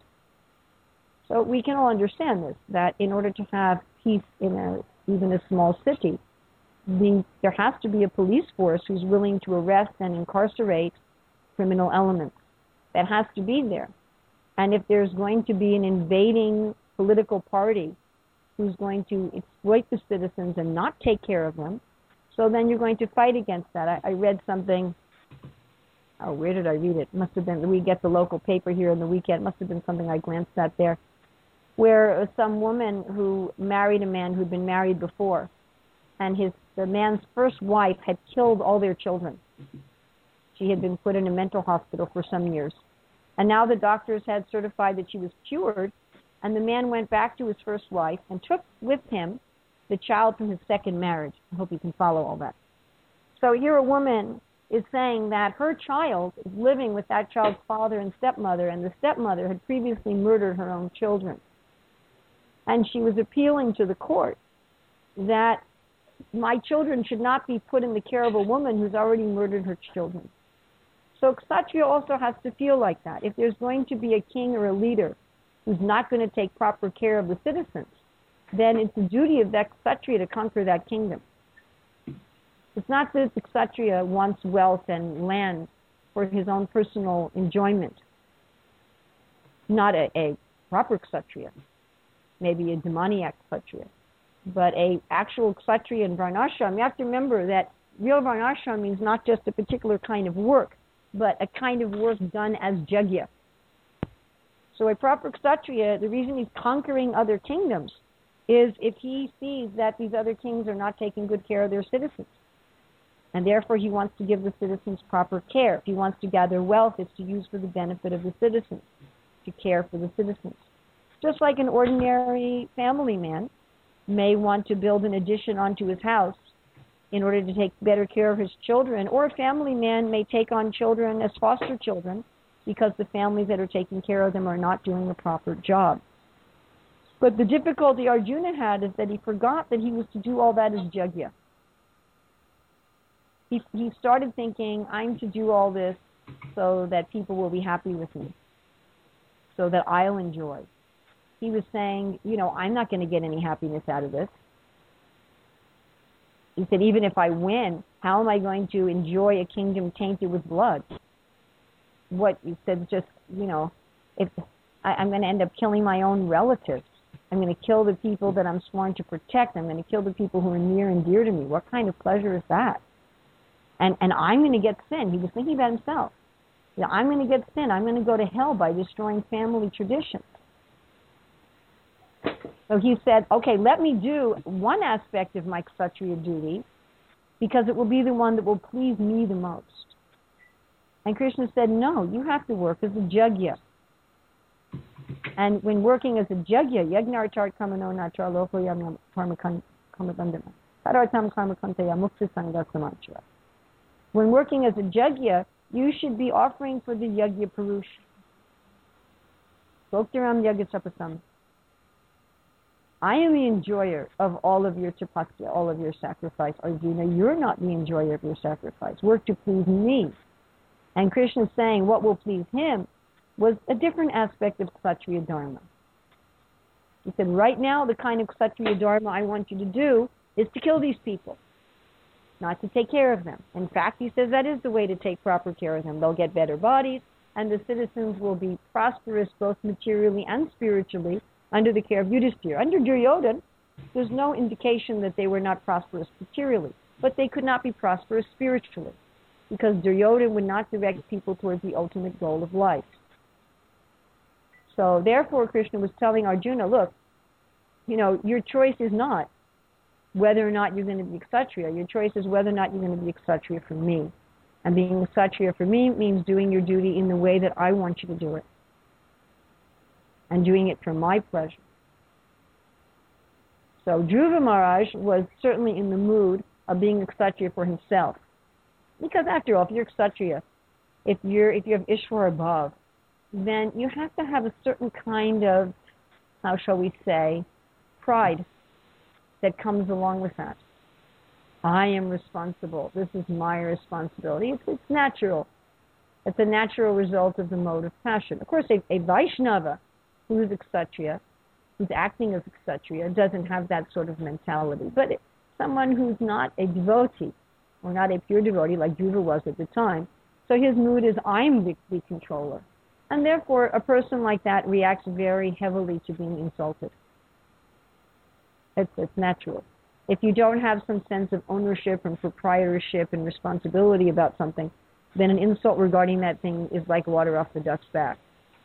So we can all understand this, that in order to have peace in even a small city, there has to be a police force who's willing to arrest and incarcerate criminal elements. That has to be there. And if there's going to be an invading political party who's going to exploit the citizens and not take care of them, so then you're going to fight against that. I read something, where did I read it? Must have been, we get the local paper here in the weekend, must have been something I glanced at there, where some woman who married a man who'd been married before, and the man's first wife had killed all their children. She had been put in a mental hospital for some years. And now the doctors had certified that she was cured, and the man went back to his first wife and took with him the child from his second marriage. I hope you can follow all that. So here a woman is saying that her child is living with that child's father and stepmother, and the stepmother had previously murdered her own children. And she was appealing to the court that my children should not be put in the care of a woman who's already murdered her children. So Kshatriya also has to feel like that. If there's going to be a king or a leader who's not going to take proper care of the citizens, then it's the duty of that Kshatriya to conquer that kingdom. It's not that the Kshatriya wants wealth and land for his own personal enjoyment. Not a proper Kshatriya, maybe a demoniac Kshatriya, but a actual Kshatriya in Varnashram. You have to remember that real Varnashram means not just a particular kind of work, but a kind of work done as Jagya. So a proper Kshatriya, the reason he's conquering other kingdoms is if he sees that these other kings are not taking good care of their citizens. And therefore he wants to give the citizens proper care. If he wants to gather wealth, it's to use for the benefit of the citizens, to care for the citizens. Just like an ordinary family man may want to build an addition onto his house in order to take better care of his children, or a family man may take on children as foster children because the families that are taking care of them are not doing the proper job. But the difficulty Arjuna had is that he forgot that he was to do all that as Jagya. He started thinking, I'm to do all this so that people will be happy with me, so that I'll enjoy. He was saying, I'm not going to get any happiness out of this. He said, even if I win, how am I going to enjoy a kingdom tainted with blood? What he said, just, if I'm going to end up killing my own relatives. I'm going to kill the people that I'm sworn to protect. I'm going to kill the people who are near and dear to me. What kind of pleasure is that? And I'm going to get sin. He was thinking about himself. I'm going to get sin. I'm going to go to hell by destroying family traditions. So he said, okay, let me do one aspect of my Kshatriya duty because it will be the one that will please me the most. And Krishna said, no, you have to work as a Jagya. And when working as a Jagya, Yagnartar Kamano Natra Lokoyam Kamakandana, Harartam Kamakantaya Mukti Sangha Samachara. When working as a Jagya, you should be offering for the Yagya Purush. Bhoktaram Yagya Tapasam. I am the enjoyer of all of your tapasya, all of your sacrifice. Arjuna, you're not the enjoyer of your sacrifice. Work to please me. And Krishna is saying what will please him was a different aspect of Kshatriya Dharma. He said, right now, the kind of Kshatriya Dharma I want you to do is to kill these people, not to take care of them. In fact, he says that is the way to take proper care of them. They'll get better bodies, and the citizens will be prosperous both materially and spiritually under the care of Yudhishthira. Under Duryodhana, there's no indication that they were not prosperous materially, but they could not be prosperous spiritually, because Duryodhana would not direct people towards the ultimate goal of life. So therefore, Krishna was telling Arjuna, look, your choice is not whether or not you're going to be Kshatriya. Your choice is whether or not you're going to be Kshatriya for me. And being Kshatriya for me means doing your duty in the way that I want you to do it. And doing it for my pleasure. So Dhruva Maharaj was certainly in the mood of being a Kshatriya for himself. Because after all, if you're Kshatriya, if you have Ishvara Bhav, then you have to have a certain kind of, how shall we say, pride that comes along with that. I am responsible. This is my responsibility. It's natural. It's a natural result of the mode of passion. Of course, a Vaishnava who is a Kshatriya, who's acting as a Kshatriya, doesn't have that sort of mentality. But someone who's not a devotee, or not a pure devotee like Dhruva was at the time, so his mood is, I'm the controller. And therefore, a person like that reacts very heavily to being insulted. It's natural. If you don't have some sense of ownership and proprietorship and responsibility about something, then an insult regarding that thing is like water off the duck's back.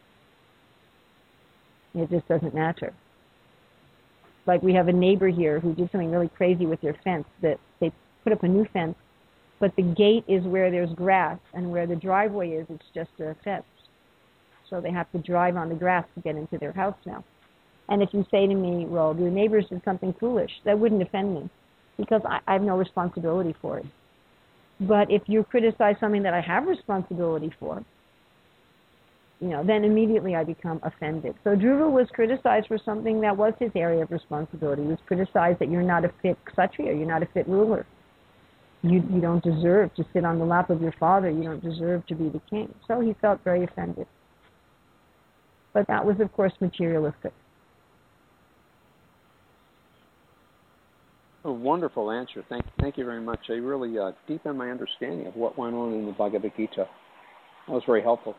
It just doesn't matter. Like we have a neighbor here who did something really crazy with their fence. That they put up a new fence, but the gate is where there's grass, and where the driveway is, it's just a fence. So they have to drive on the grass to get into their house now. And if you say to me, well, your neighbors did something foolish, that wouldn't offend me, because I have no responsibility for it. But if you criticize something that I have responsibility for, then immediately I become offended. So Dhruva was criticized for something that was his area of responsibility. He was criticized that you're not a fit Kshatriya, you're not a fit ruler. You don't deserve to sit on the lap of your father, you don't deserve to be the king. So he felt very offended. But that was, of course, materialistic. wonderful answer. Thank you very much. I really deepened my understanding of what went on in the Bhagavad Gita. That was very helpful.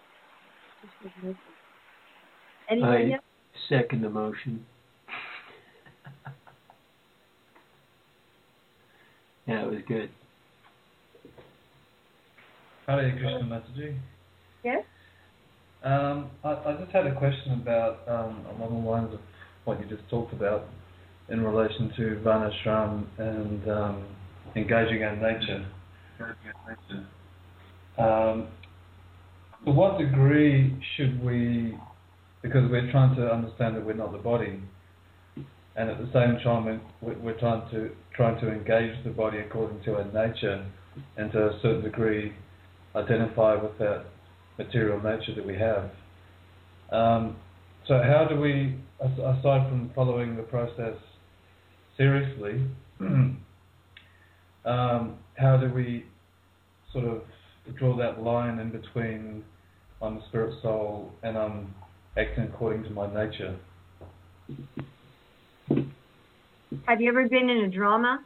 Anybody else? Second the motion. Yeah, it was good. Hare Krishna Mataji. Yes? I just had a question about along the lines of what you just talked about in relation to Varnashram and engaging our nature. To what degree should we, because we're trying to understand that we're not the body, and at the same time we're trying to engage the body according to our nature, and to a certain degree identify with that material nature that we have. So how do we, aside from following the process seriously, how do we sort of draw that line in between I'm a spirit soul and I'm acting according to my nature? Have you ever been in a drama?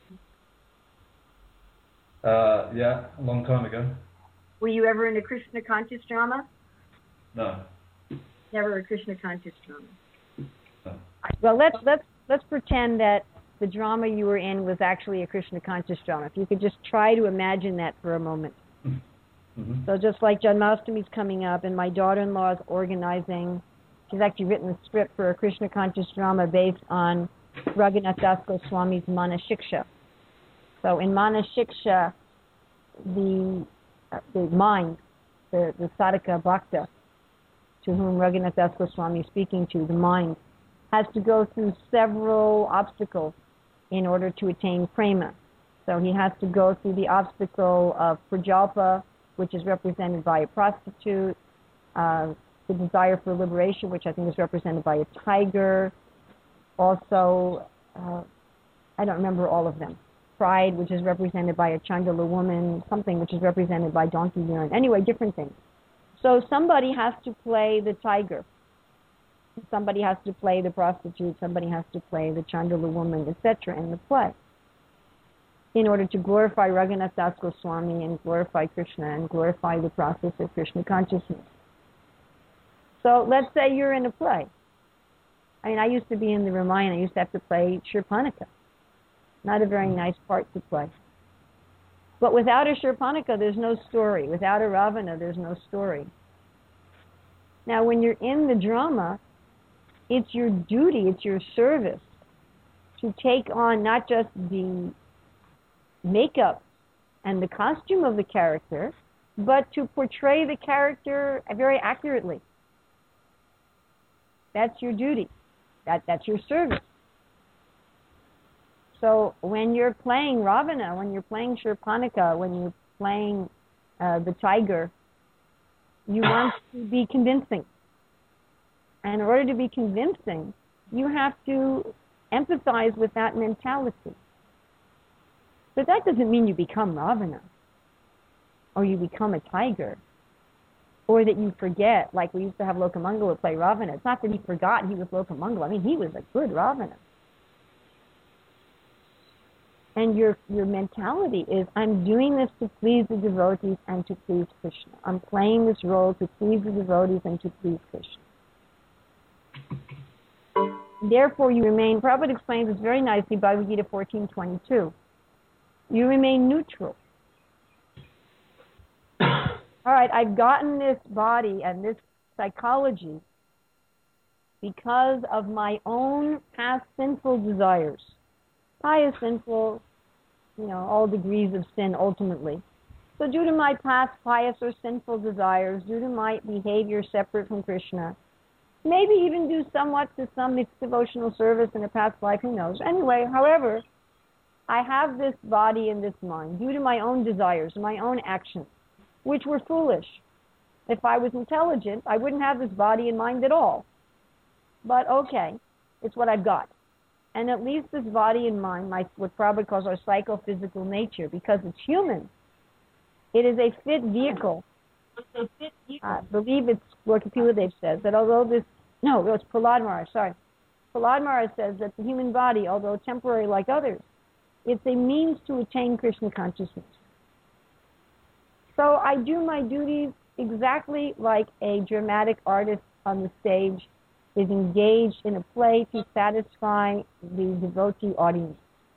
Yeah, a long time ago. Were you ever in a Krishna conscious drama? No. Never a Krishna conscious drama. No. Well, let's pretend that the drama you were in was actually a Krishna conscious drama. If you could just try to imagine that for a moment. Mm-hmm. So just like Janmastami's coming up, and my daughter-in-law is organizing. She's actually written a script for a Krishna conscious drama based on Raghunath Das Goswami's Manashiksha. So in Manashiksha, the mind, the sadhaka bhakta, to whom Raghunath Das Goswami is speaking to, the mind, has to go through several obstacles in order to attain prema. So he has to go through the obstacle of prajalpa, which is represented by a prostitute, the desire for liberation, which I think is represented by a tiger, also, I don't remember all of them. Pride, which is represented by a Chandala woman, something which is represented by donkey urine. Anyway, different things. So somebody has to play the tiger. Somebody has to play the prostitute. Somebody has to play the Chandala woman, etc. in the play, in order to glorify Raghunath Das Goswami and glorify Krishna and glorify the process of Krishna consciousness. So let's say you're in a play. I mean, I used to be in the Ramayana. I used to have to play Shurpanakha. Not a very nice part to play. But without a Shurpanakha, there's no story. Without a Ravana, there's no story. Now, when you're in the drama, it's your duty, it's your service to take on not just the makeup and the costume of the character, but to portray the character very accurately. That's your duty. That's your service. So when you're playing Ravana, when you're playing Shurpanakha, when you're playing the tiger, you want to be convincing. And in order to be convincing, you have to empathize with that mentality. But that doesn't mean you become Ravana, or you become a tiger, or that you forget, like we used to have Lokamangala play Ravana. It's not that he forgot he was Lokamangala. I mean, he was a good Ravana. And your mentality is, I'm doing this to please the devotees and to please Krishna. I'm playing this role to please the devotees and to please Krishna. Therefore, you remain, Prabhupada explains this very nicely, Bhagavad Gita 14:22. You remain neutral. All right, I've gotten this body and this psychology because of my own past sinful desires. Pious, sinful, all degrees of sin ultimately. So due to my past pious or sinful desires, due to my behavior separate from Krishna, maybe even do somewhat to some mixed devotional service in a past life, who knows. Anyway, however, I have this body and this mind due to my own desires, my own actions, which were foolish. If I was intelligent, I wouldn't have this body and mind at all. But okay, it's what I've got. And at least this body and mind, what Prabhupada calls our psychophysical nature, because it's human, it is a fit vehicle. I believe it's what Kapila Dev says, that although it's Prahlad Maharaj, sorry. Prahlad Maharaj says that the human body, although temporary like others, it's a means to attain Krishna consciousness. So I do my duties exactly like a dramatic artist on the stage is engaged in a play to satisfy the devotee audience.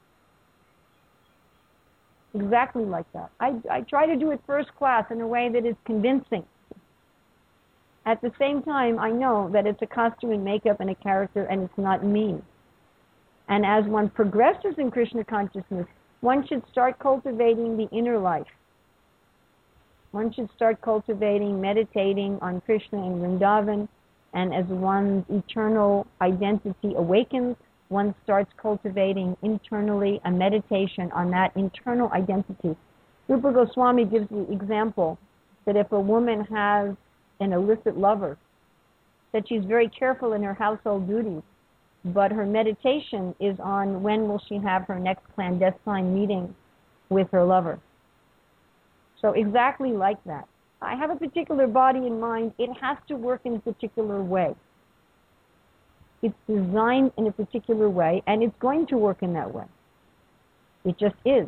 Exactly like that. I try to do it first class in a way that is convincing. At the same time, I know that it's a costume and makeup and a character, and it's not me. And as one progresses in Krishna consciousness, one should start cultivating the inner life. One should start cultivating, meditating on Krishna and Vrindavan, and as one's eternal identity awakens, one starts cultivating internally a meditation on that internal identity. Rupa Goswami gives the example that if a woman has an illicit lover, that she's very careful in her household duties, but her meditation is on when will she have her next clandestine meeting with her lover. So exactly like that. I have a particular body in mind. It has to work in a particular way. It's designed in a particular way, and it's going to work in that way. It just is.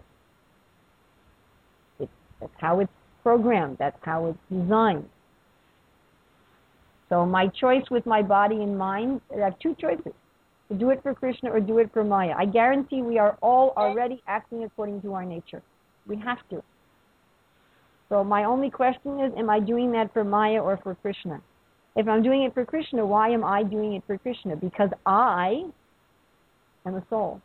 That's how it's programmed. That's how it's designed. So my choice with my body and mind, I have two choices. To do it for Krishna or do it for Maya. I guarantee we are all already acting according to our nature. We have to. So my only question is, am I doing that for Maya or for Krishna? If I'm doing it for Krishna, why am I doing it for Krishna? Because I am a soul.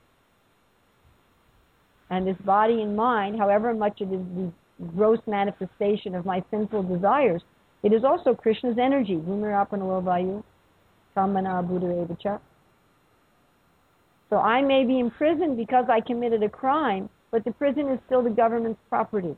And this body and mind, however much it is the gross manifestation of my sinful desires, it is also Krishna's energy. Bhumirapanalovvayu, Kamana Buddharevacha. So I may be imprisoned because I committed a crime, but the prison is still the government's property.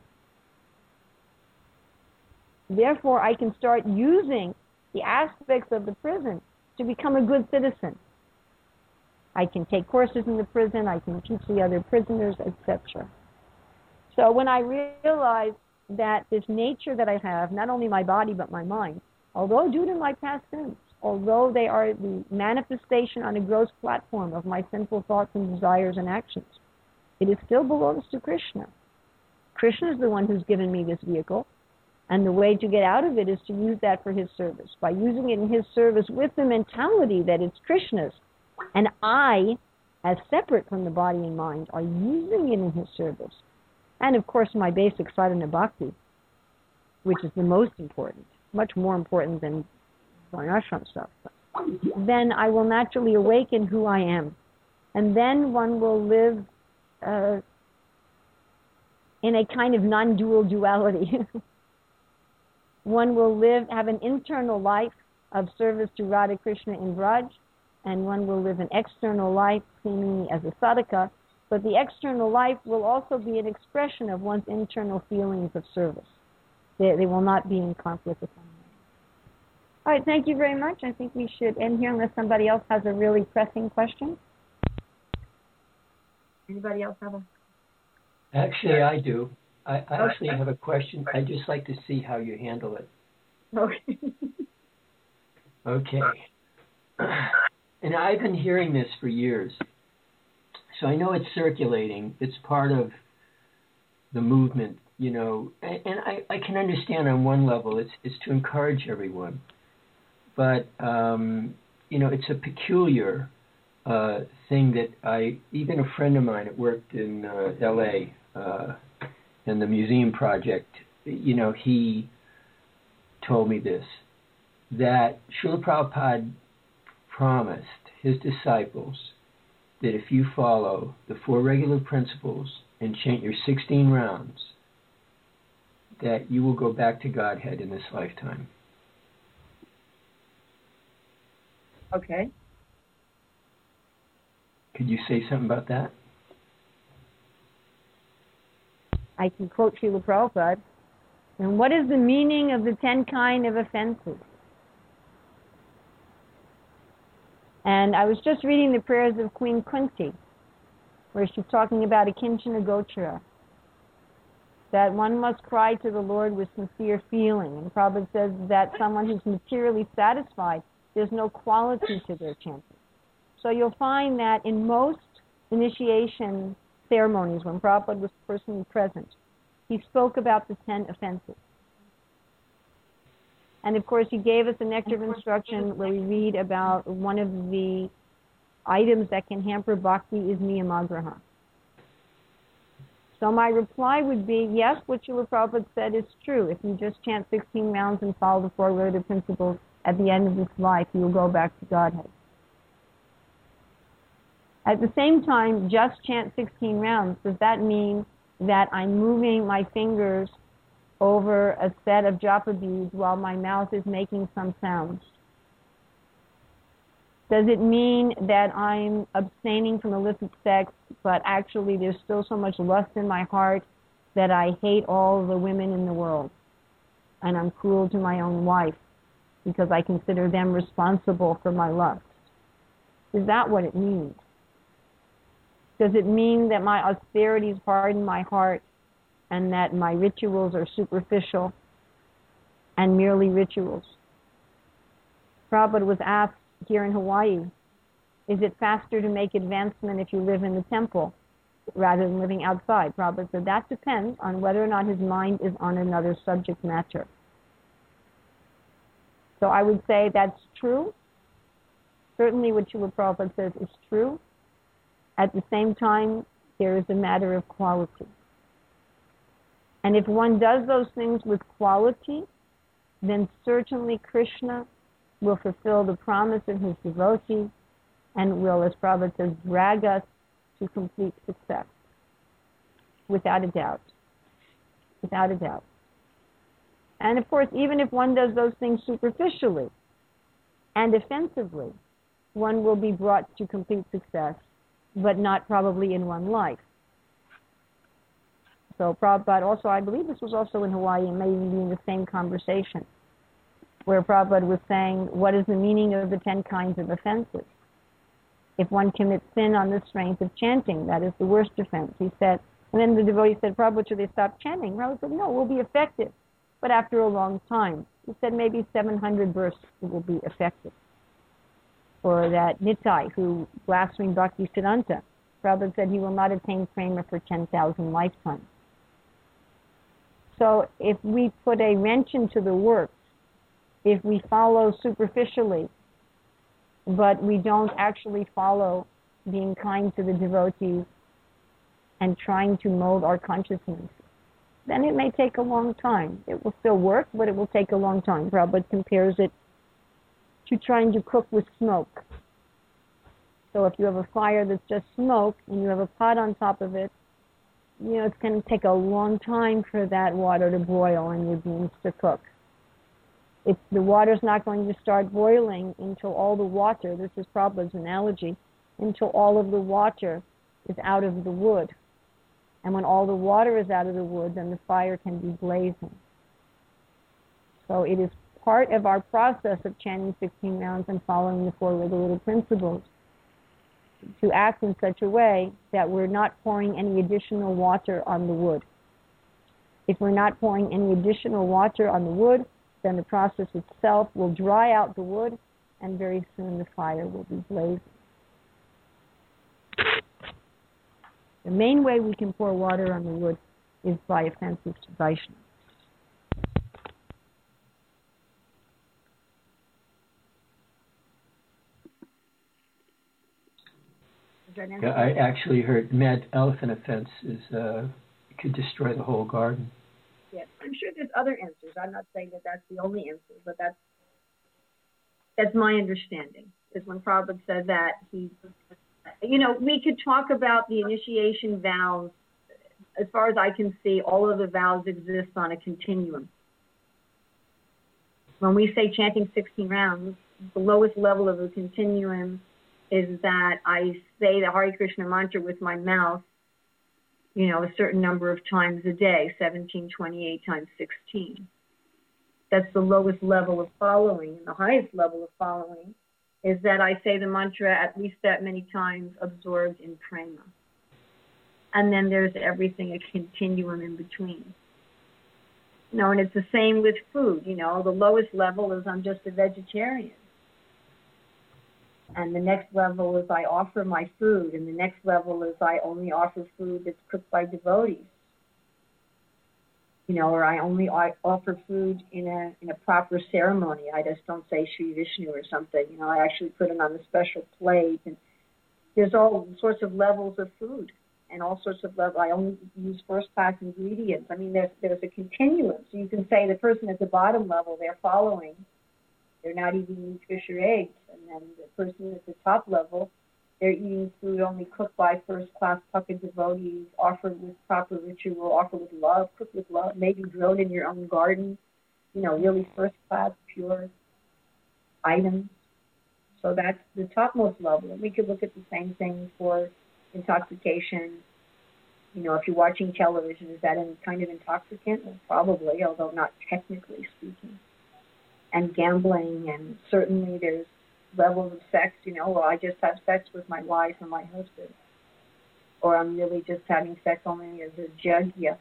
Therefore, I can start using the aspects of the prison to become a good citizen. I can take courses in the prison, I can teach the other prisoners, etc. So when I realize that this nature that I have, not only my body but my mind, although due to my past sins, although they are the manifestation on a gross platform of my sinful thoughts and desires and actions, it still belongs to Krishna. Krishna is the one who's given me this vehicle, and the way to get out of it is to use that for his service. By using it in his service with the mentality that it's Krishna's, and I, as separate from the body and mind, are using it in his service. And of course my basic sadhana bhakti, which is the most important, much more important than varnashram stuff, then I will naturally awaken who I am. And then one will live in a kind of non-dual duality. One will have an internal life of service to Radha Krishna in Braj, and one will live an external life, seemingly as a sadhaka, but the external life will also be an expression of one's internal feelings of service. They will not be in conflict with one another. All right, thank you very much. I think we should end here unless somebody else has a really pressing question. Anybody else have a... Actually, I do. I actually have a question. I'd just like to see how you handle it. Okay. Okay. And I've been hearing this for years. So I know it's circulating. It's part of the movement, you know. And I can understand on one level it's to encourage everyone. But, you know, it's a peculiar thing that even a friend of mine that worked in L.A., in the museum project, you know, he told me this, that Srila Prabhupada promised his disciples that if you follow the 4 regular principles and chant your 16 rounds, that you will go back to Godhead in this lifetime. Okay. Could you say something about that? I can quote Srila Prabhupada. And what is the meaning of the 10 kind of offenses? And I was just reading the prayers of Queen Kunti, where she's talking about Akinchana Gochara, that one must cry to the Lord with sincere feeling. And Prabhupada says that someone who's materially satisfied, there's no quality to their chanting. So you'll find that in most initiation ceremonies, when Prabhupada was personally present, he spoke about the 10 offenses. And of course, he gave us a nectar of instruction where we read about one of the items that can hamper bhakti is niyamagraha. So my reply would be, yes, what Srila Prabhupada said is true. If you just chant 16 rounds and follow the four relative principles, at the end of this life, you will go back to Godhead. At the same time, just chant 16 rounds, does that mean that I'm moving my fingers over a set of japa beads while my mouth is making some sounds? Does it mean that I'm abstaining from illicit sex, but actually there's still so much lust in my heart that I hate all the women in the world and I'm cruel to my own wife because I consider them responsible for my lust? Is that what it means? Does it mean that my austerities harden my heart and that my rituals are superficial and merely rituals? Prabhupada was asked here in Hawaii, is it faster to make advancement if you live in the temple rather than living outside? Prabhupada said that depends on whether or not his mind is on another subject matter. So I would say that's true. Certainly what Srila Prabhupada says is true. At the same time, there is a matter of quality. And if one does those things with quality, then certainly Krishna will fulfill the promise of his devotee and will, as Prabhupada says, drag us to complete success. Without a doubt. Without a doubt. And of course, even if one does those things superficially and offensively, one will be brought to complete success, but not probably in one life. So Prabhupada also, I believe this was also in Hawaii and maybe in the same conversation, where Prabhupada was saying, what is the meaning of the 10 kinds of offenses? If one commits sin on the strength of chanting, that is the worst offense. He said, and then the devotee said, Prabhupada, should they stop chanting? Prabhupada said, no, it will be effective, but after a long time. He said maybe 700 bursts will be effective. Or that Nitai, who blasphemed Bhakti Siddhanta, Prabhupada said he will not attain prema for 10,000 lifetimes. So if we put a wrench into the works, if we follow superficially, but we don't actually follow being kind to the devotees and trying to mold our consciousness, then it may take a long time. It will still work, but it will take a long time. Prabhupada compares it to trying to cook with smoke. So if you have a fire that's just smoke and you have a pot on top of it, it's going to take a long time for that water to boil and your beans to cook. The water's not going to start boiling until all the water, this is Prabhupada's analogy, until all of the water is out of the wood. And when all the water is out of the wood, then the fire can be blazing. So it is part of our process of chanting 16 rounds and following the four regulative principles to act in such a way that we're not pouring any additional water on the wood. If we're not pouring any additional water on the wood, then the process itself will dry out the wood, and very soon the fire will be blazing. The main way we can pour water on the wood is by offenses to Vaishnava. Yeah, I actually heard mad elephant offense is could destroy the whole garden. Yes, I'm sure there's other answers. I'm not saying that that's the only answer, but that's my understanding. Is when Prabhupada said that we could talk about the initiation vows. As far as I can see, all of the vows exist on a continuum. When we say chanting 16 rounds, the lowest level of the continuum is that I say the Hare Krishna mantra with my mouth, a certain number of times a day, 17, 28 times 16. That's the lowest level of following. And the highest level of following is that I say the mantra at least that many times absorbed in prema. And then there's everything, a continuum in between. And it's the same with food. The lowest level is I'm just a vegetarian. And the next level is I offer my food, and the next level is I only offer food that's cooked by devotees. Or I only offer food in a proper ceremony. I just don't say Sri Vishnu or something. I actually put it on a special plate. And there's all sorts of levels of food and all sorts of levels. I only use first-class ingredients. I mean, there's a continuum. So you can say the person at the bottom level, they're following. They're not eating meat, fish, or eggs. And then the person at the top level, they're eating food only cooked by first-class Pukka devotees, offered with proper ritual, offered with love, cooked with love, maybe grown in your own garden, really first-class, pure items. So that's the topmost level. And we could look at the same thing for intoxication. If you're watching television, is that any kind of intoxicant? Well, probably, although not technically speaking. And gambling, and certainly there's levels of sex, I just have sex with my wife or my husband. Or I'm really just having sex only as a jagya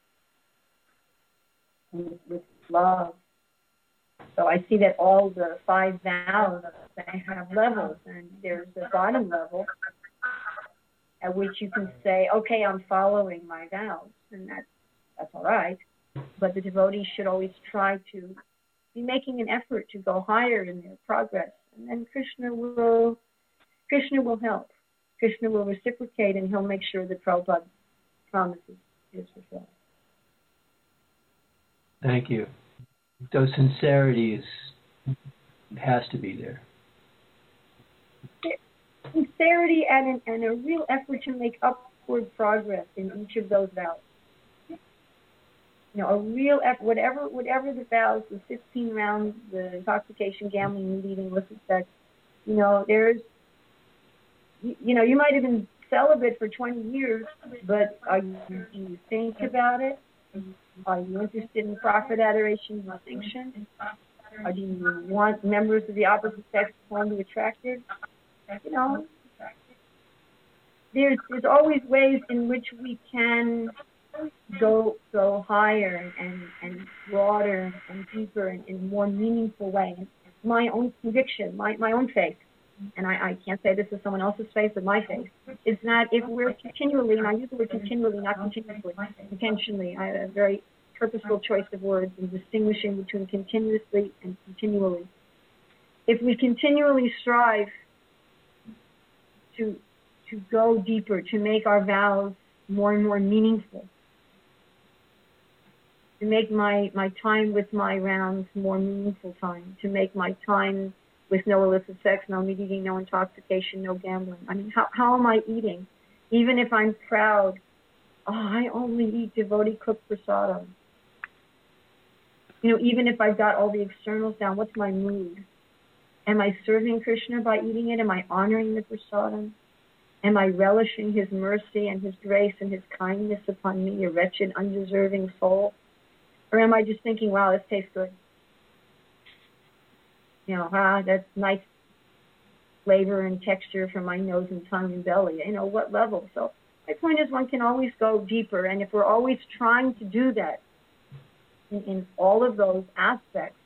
with love. So I see that all the 5 vows, they have levels, and there's the bottom level at which you can say, okay, I'm following my vows, and that's all right. But the devotees should always try to be making an effort to go higher in their progress. And then Krishna will help. Krishna will reciprocate, and he'll make sure that Prabhupada's promise is fulfilled. Thank you. So sincerity has to be there. Sincerity and a real effort to make upward progress in each of those vows. A real effort, whatever the vows, the 15 rounds, the intoxication, gambling, meat eating, illicit sex, there's, you might have been celibate for 20 years, but do you think about it? Are you interested in profit, adoration, and distinction? Or do you want members of the opposite sex to find you attractive? There's always ways in which we can go higher and broader and deeper and in a more meaningful way. My own conviction, my own faith, and I can't say this is someone else's faith, but my faith, is that if we're continually, and I use the word continually, not continuously, intentionally, I have a very purposeful choice of words in distinguishing between continuously and continually. If we continually strive to go deeper, to make our vows more and more meaningful, to make my time with my rounds more meaningful time, to make my time with no illicit sex, no meat eating, no intoxication, no gambling. I mean, how am I eating? Even if I'm proud, I only eat devotee cooked prasadam. Even if I've got all the externals down, what's my mood? Am I serving Krishna by eating it? Am I honoring the prasadam? Am I relishing his mercy and his grace and his kindness upon me, a wretched, undeserving soul? Or am I just thinking, wow, this tastes good? That's nice flavor and texture from my nose and tongue and belly. What level? So my point is one can always go deeper. And if we're always trying to do that in all of those aspects,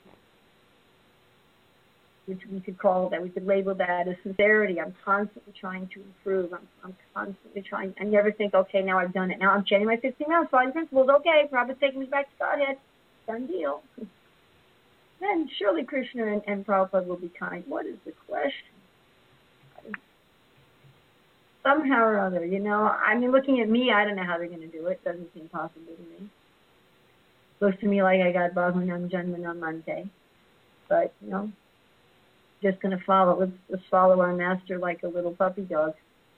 which we could label that as sincerity. I'm constantly trying to improve. I'm constantly trying. I never think, okay, now I've done it. Now I'm chanting my 15 rounds, following principles. Okay, Prabhupada's taking me back to Godhead. Done deal. Then surely Krishna and Prabhupada will be kind. What is the question? Somehow or other, looking at me, I don't know how they're going to do it. Doesn't seem possible to me. Looks to me like I got Bahunam Janmanam Mante. But, just going to follow. Let's follow our master like a little puppy dog.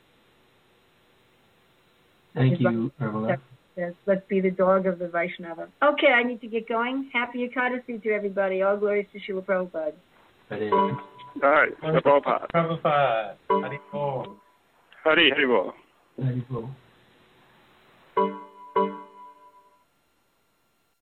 Thank you, Nirmala. Let's be the dog of the Vaishnava. Okay, I need to get going. Happy Ekadasi to everybody. All glories to Srila Prabhupada. Hare. All right, Prabhupada. Prabhupada. Hari Bol. Hari Bol. Hari Bol.